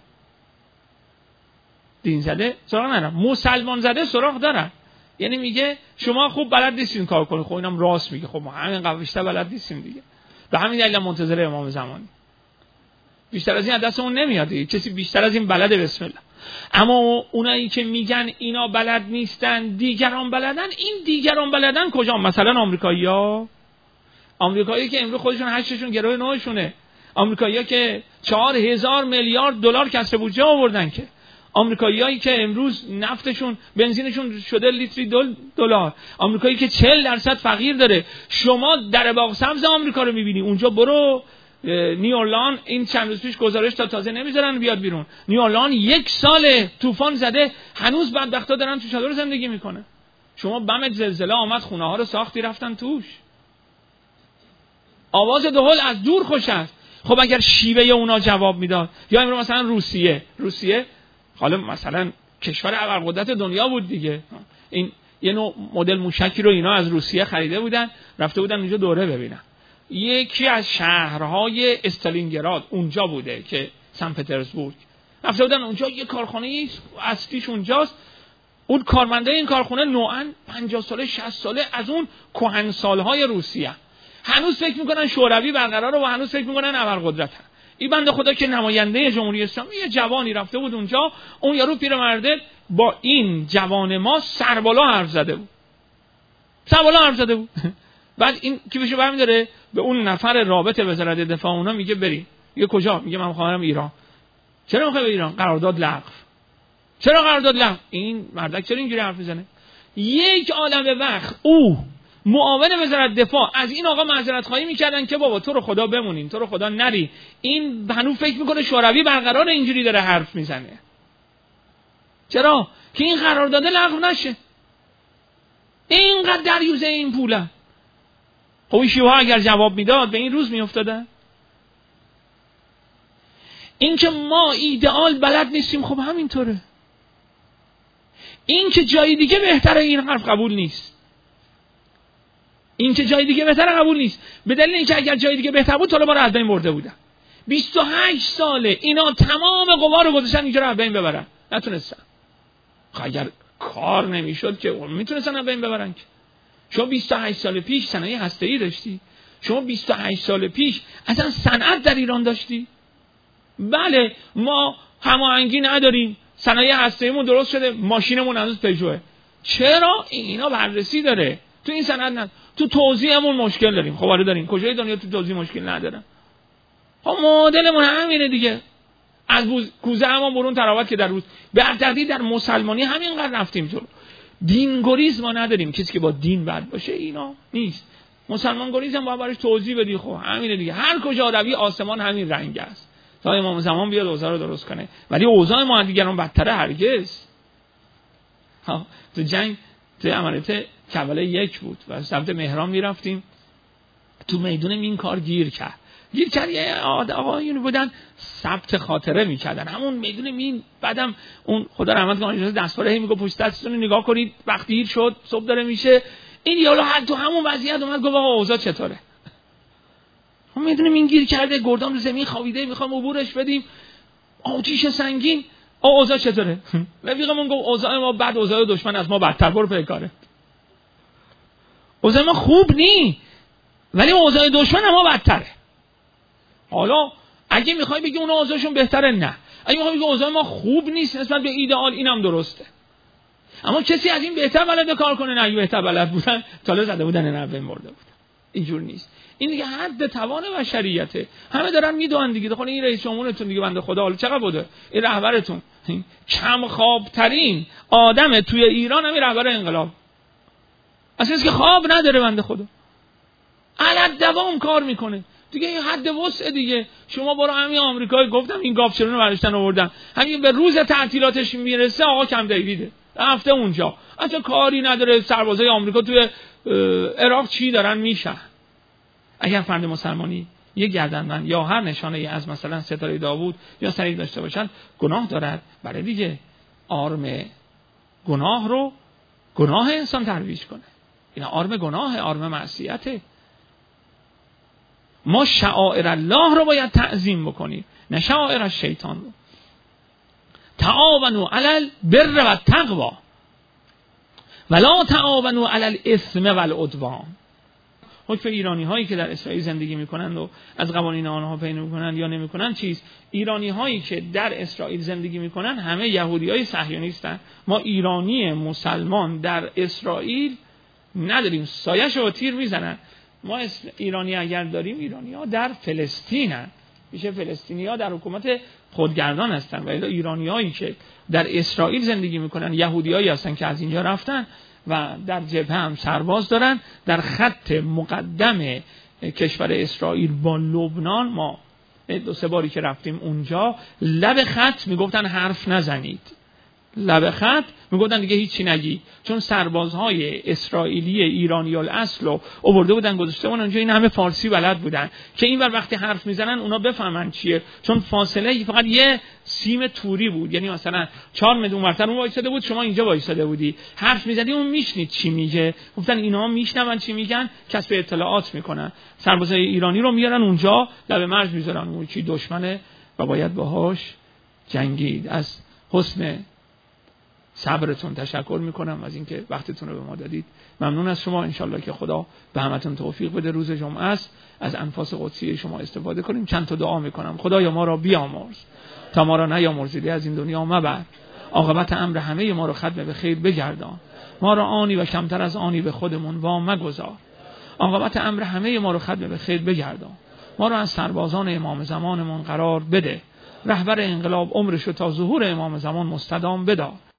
مسلمان زده سراغ دارم. یعنی میگه شما خوب بلد نیستین کار کنید. خب اینم راست میگه. خب ما همین قبل بیشتر بلد نیستیم دیگه. به همین دلیل منتظر امام زمانی. بیشتر از این دستمون نمیاد دیگه. کسی بیشتر از این بلده بسم الله. اما اونایی که میگن اینا بلد نیستن دیگران بلدن، این دیگران بلدن کجا؟ مثلا آمریکایی که امروز خودشون 8شون گروه 9شونه، آمریکایی‌ها که 4000 میلیارد دلار کسر بودجه آوردن، که آمریکاییایی که امروز نفتشون بنزینشون شده لیتری $، آمریکایی که 40% فقیر داره. شما در باغ سبز آمریکا رو می‌بینی، اونجا برو نیورلان، این چند روز پیش گزارش تا تازه نمیذارن بیاد بیرون، نیورلان 1 سال طوفان زده هنوز بدبختا دارن تو چادر زندگی میکنه. شما بم زلزله آمد خونه ها رو ساختی رفتن توش. آواز دهل از دور خوش است. خب اگر شیوه اونا جواب میداد، یا امروز مثلا روسیه حالا مثلا کشور ابرقدرت دنیا بود دیگه، این یه نوع مدل موشکی رو اینا از روسیه خریده بودن، رفته بودن اونجا دوره ببینن. یکی از شهرهای استالینگراد اونجا بوده که سن پترزبورگ، رفته بودن اونجا، یه کارخانه اصلیش اونجاست. اون کارمنده این کارخانه نوعاً 50 ساله 60 ساله از اون کهنسالهای روسیه، هنوز فکر میکنن شوروی برقراره و هنوز فکر میکنن ابرقدرتن. این بنده خدا که نماینده جمهوری اسلامی، یه جوانی رفته بود اونجا، اون یارو پیرمرده با این جوان ما سربالا حرف زده بود. بعد این کی بهش برمی‌داره به اون نفر رابط وزارت دفاع اونا میگه بریم. میگه کجا؟ میگه من می‌خوام ایران. چرا می‌خوای به ایران؟ قرارداد لغو. چرا قرارداد لغو؟ این مردک چرا اینجوری حرف میزنه؟ یک عالمه وقت او معاون وزارت دفاع از این آقا معذرت خواهی میکردن که بابا تو رو خدا بمونین، تو رو خدا نری، این هنوز فکر میکنه شوروی برقرار، اینجوری داره حرف میزنه. چرا؟ که این قرارداد لغو نشه. اینقدر دریوزه این پوله. خب این شیوه اگر جواب میداد به این روز میافتادن. این که ما ایدئال بلد نیستیم، خب همینطوره. این که جای دیگه بهتره، این حرف قبول نیست. به دلیل اینکه اگر جای دیگه بهتر بود تا ما رو از بین برده بودن. 28 ساله اینا تمام قوا رو گذاشتن اینجا رو از بین ببرن، نتونستن. اگر کار نمیشد که میتونستن از بین ببرن. که شما 28 سال پیش صنایع هسته‌ای داشتی؟ شما 28 سال پیش اصلا صنعت در ایران داشتی؟ بله ما هماهنگی نداریم، صنایع هسته‌ایمون درست شده، ماشینمون هنوز پژوه. چرا؟ اینا بررسی داره. تو این صنعت نه، تو توزیعمون مشکل داریم. خب آره داریم. کجای دنیا تو توزیع مشکل ندارن؟ خب مدلمون همینه دیگه. از کوزه همون برون تراوت که در روز به تدریج در مسلمانی همینقدر رفتیم تو. دین گریز ما نداریم، کسی که با دین بد باشه اینا نیست. مسلمان گریز هم باید براش توضیح بدی. خب همینه دیگه. هر کجا روی آسمان همین رنگ است. تا امام زمان بیاد اوضاع رو درست کنه. ولی اوضاع ما دیگران بدتره هرگز. تو جنگ تو عملیات کربلای 1 بود و سمت مهران میرفتیم، تو میدون این کار گیر کرد یه آقایونی بودن ثبت خاطره میکردن همون میدون مین. بعدم اون خدا رحمت کنه دستوره میگه پشت دستتون نگاه کنید وقتی دیر شد صبح داره میشه. این یالو هر تو همون وضعیت اومد گفت آقا اوضاع چطوره؟ هم میدون مین گیر کرده، گردان رو زمین خوابیده، میخوام عبورش بدیم، آتش سنگین. اوضاع چطوره؟ رفیقمون گفت اوضاع ما بد، اوضاع دشمن از ما بدتر، برو پیکاره. اوضاع ما خوب نی، ولی اوضاع دشمن ما بدتره. حالا اگه میخوای بگی اون اوضاعشون بهتره، نه. اگه میخوای بگی اوضاع ما خوب نیست نسبت به ایدئال، اینم درسته. اما کسی از این بهتر بلده کار کنه؟ نه، بهتر بلد بودن تاله زده بودن، نه بین مرده بودن. اینجور نیست. این دیگه حد توان بشریته. همه دارن میدونن دیگه. خب این رئیس جمهورتون دیگه بنده خدا حالا چقدر بوده؟ این رهبرتون کم خواب ترین آدم توی ایران همین رهبر انقلاب. اصلا که خواب نداره بنده خدا. علت دوام کار میکنه. دیگه این حد وسع دیگه. شما برو همین آمریکایی، گفتم این گاوچرونو برداشتن آوردن، همین به روز تعطیلاتش میرسه آقا کم دیویده رفته اونجا، اصلا کاری نداره. سربازای آمریکا توی عراق چی دارن میشن. اگر فرد مسلمانی یک گردنبند یا هر نشانه ای از مثلا ستاره داوود یا صلیب داشته باشن گناه دارد، برای دیگه آرم گناه رو گناه انسان ترویج کنه. این آرم گناه، آرم معصیته. ما شعائر الله رو باید تعظیم بکنیم، نه شعائر الشیطان رو. تعاونوا علی البر و التقوی ولا تعاونوا علی الاثم والعدوان. حکم ایرانی هایی که در اسرائیل زندگی میکنند و از قوانین آنها پیروی میکنند یا نمیکنند چیست؟ ایرانی هایی که در اسرائیل زندگی میکنند همه یهودی های صهیونیستن. ما ایرانی مسلمان در اسرائیل نداریم، سایش رو تیر میزنن. ما ایرانی اگر داریم، ایرانی ها در فلسطین هستند، میشه فلسطینی ها در حکومت خودگردان هستند. ولی ایرانی هایی که در اسرائیل زندگی میکنن یهودی هایی هستن که از اینجا رفتن و در جبهه هم سرباز دارن. در خط مقدم کشور اسرائیل با لبنان، ما 2-3 باری که رفتیم اونجا، لب خط میگفتن حرف نزنید، لب خط میگفتن دیگه هیچی نگی، چون سربازهای اسرائیلی ایرانی الاصل رو آورده بودن گذاشته بودن اونجا، این همه فارسی بلد بودن که اینور وقتی حرف میزنن اونا بفهمن چیه، چون فاصله فقط یه سیم توری بود، یعنی مثلا 4 متر اونورتر اون وایساده بود، شما اینجا وایساده بودی، حرف میزدی اون میشنید چی میگه. گفتن اینا میشنون چی میگن، کسب اطلاعات میکنن. سربازای ایرانی رو میارن اونجا لب مرز میذارن، اون چی دشمنه و باید باهاش جنگید. از حسن صبرتون تشکر میکنم، از اینکه وقتتون رو به ما دادید. ممنون از شما. انشالله که خدا به همتون توفیق بده. روز جمعه است، از انفاس قدسی شما استفاده کنیم. چند تا دعا میکنم. خدایا ما را بیامرز تا ما را نیامرزیده از این دنیا مبر. عاقبت امر همه ما را ختم به خیر بگردان. ما را آنی و کمتر از آنی به خودمون وا مگذار. عاقبت امر همه ما را ختم به خیر بگردان. ما را از سربازان امام زمانمون قرار بده. رهبر انقلاب عمرشو تا ظهور امام زمان مستدام بدار.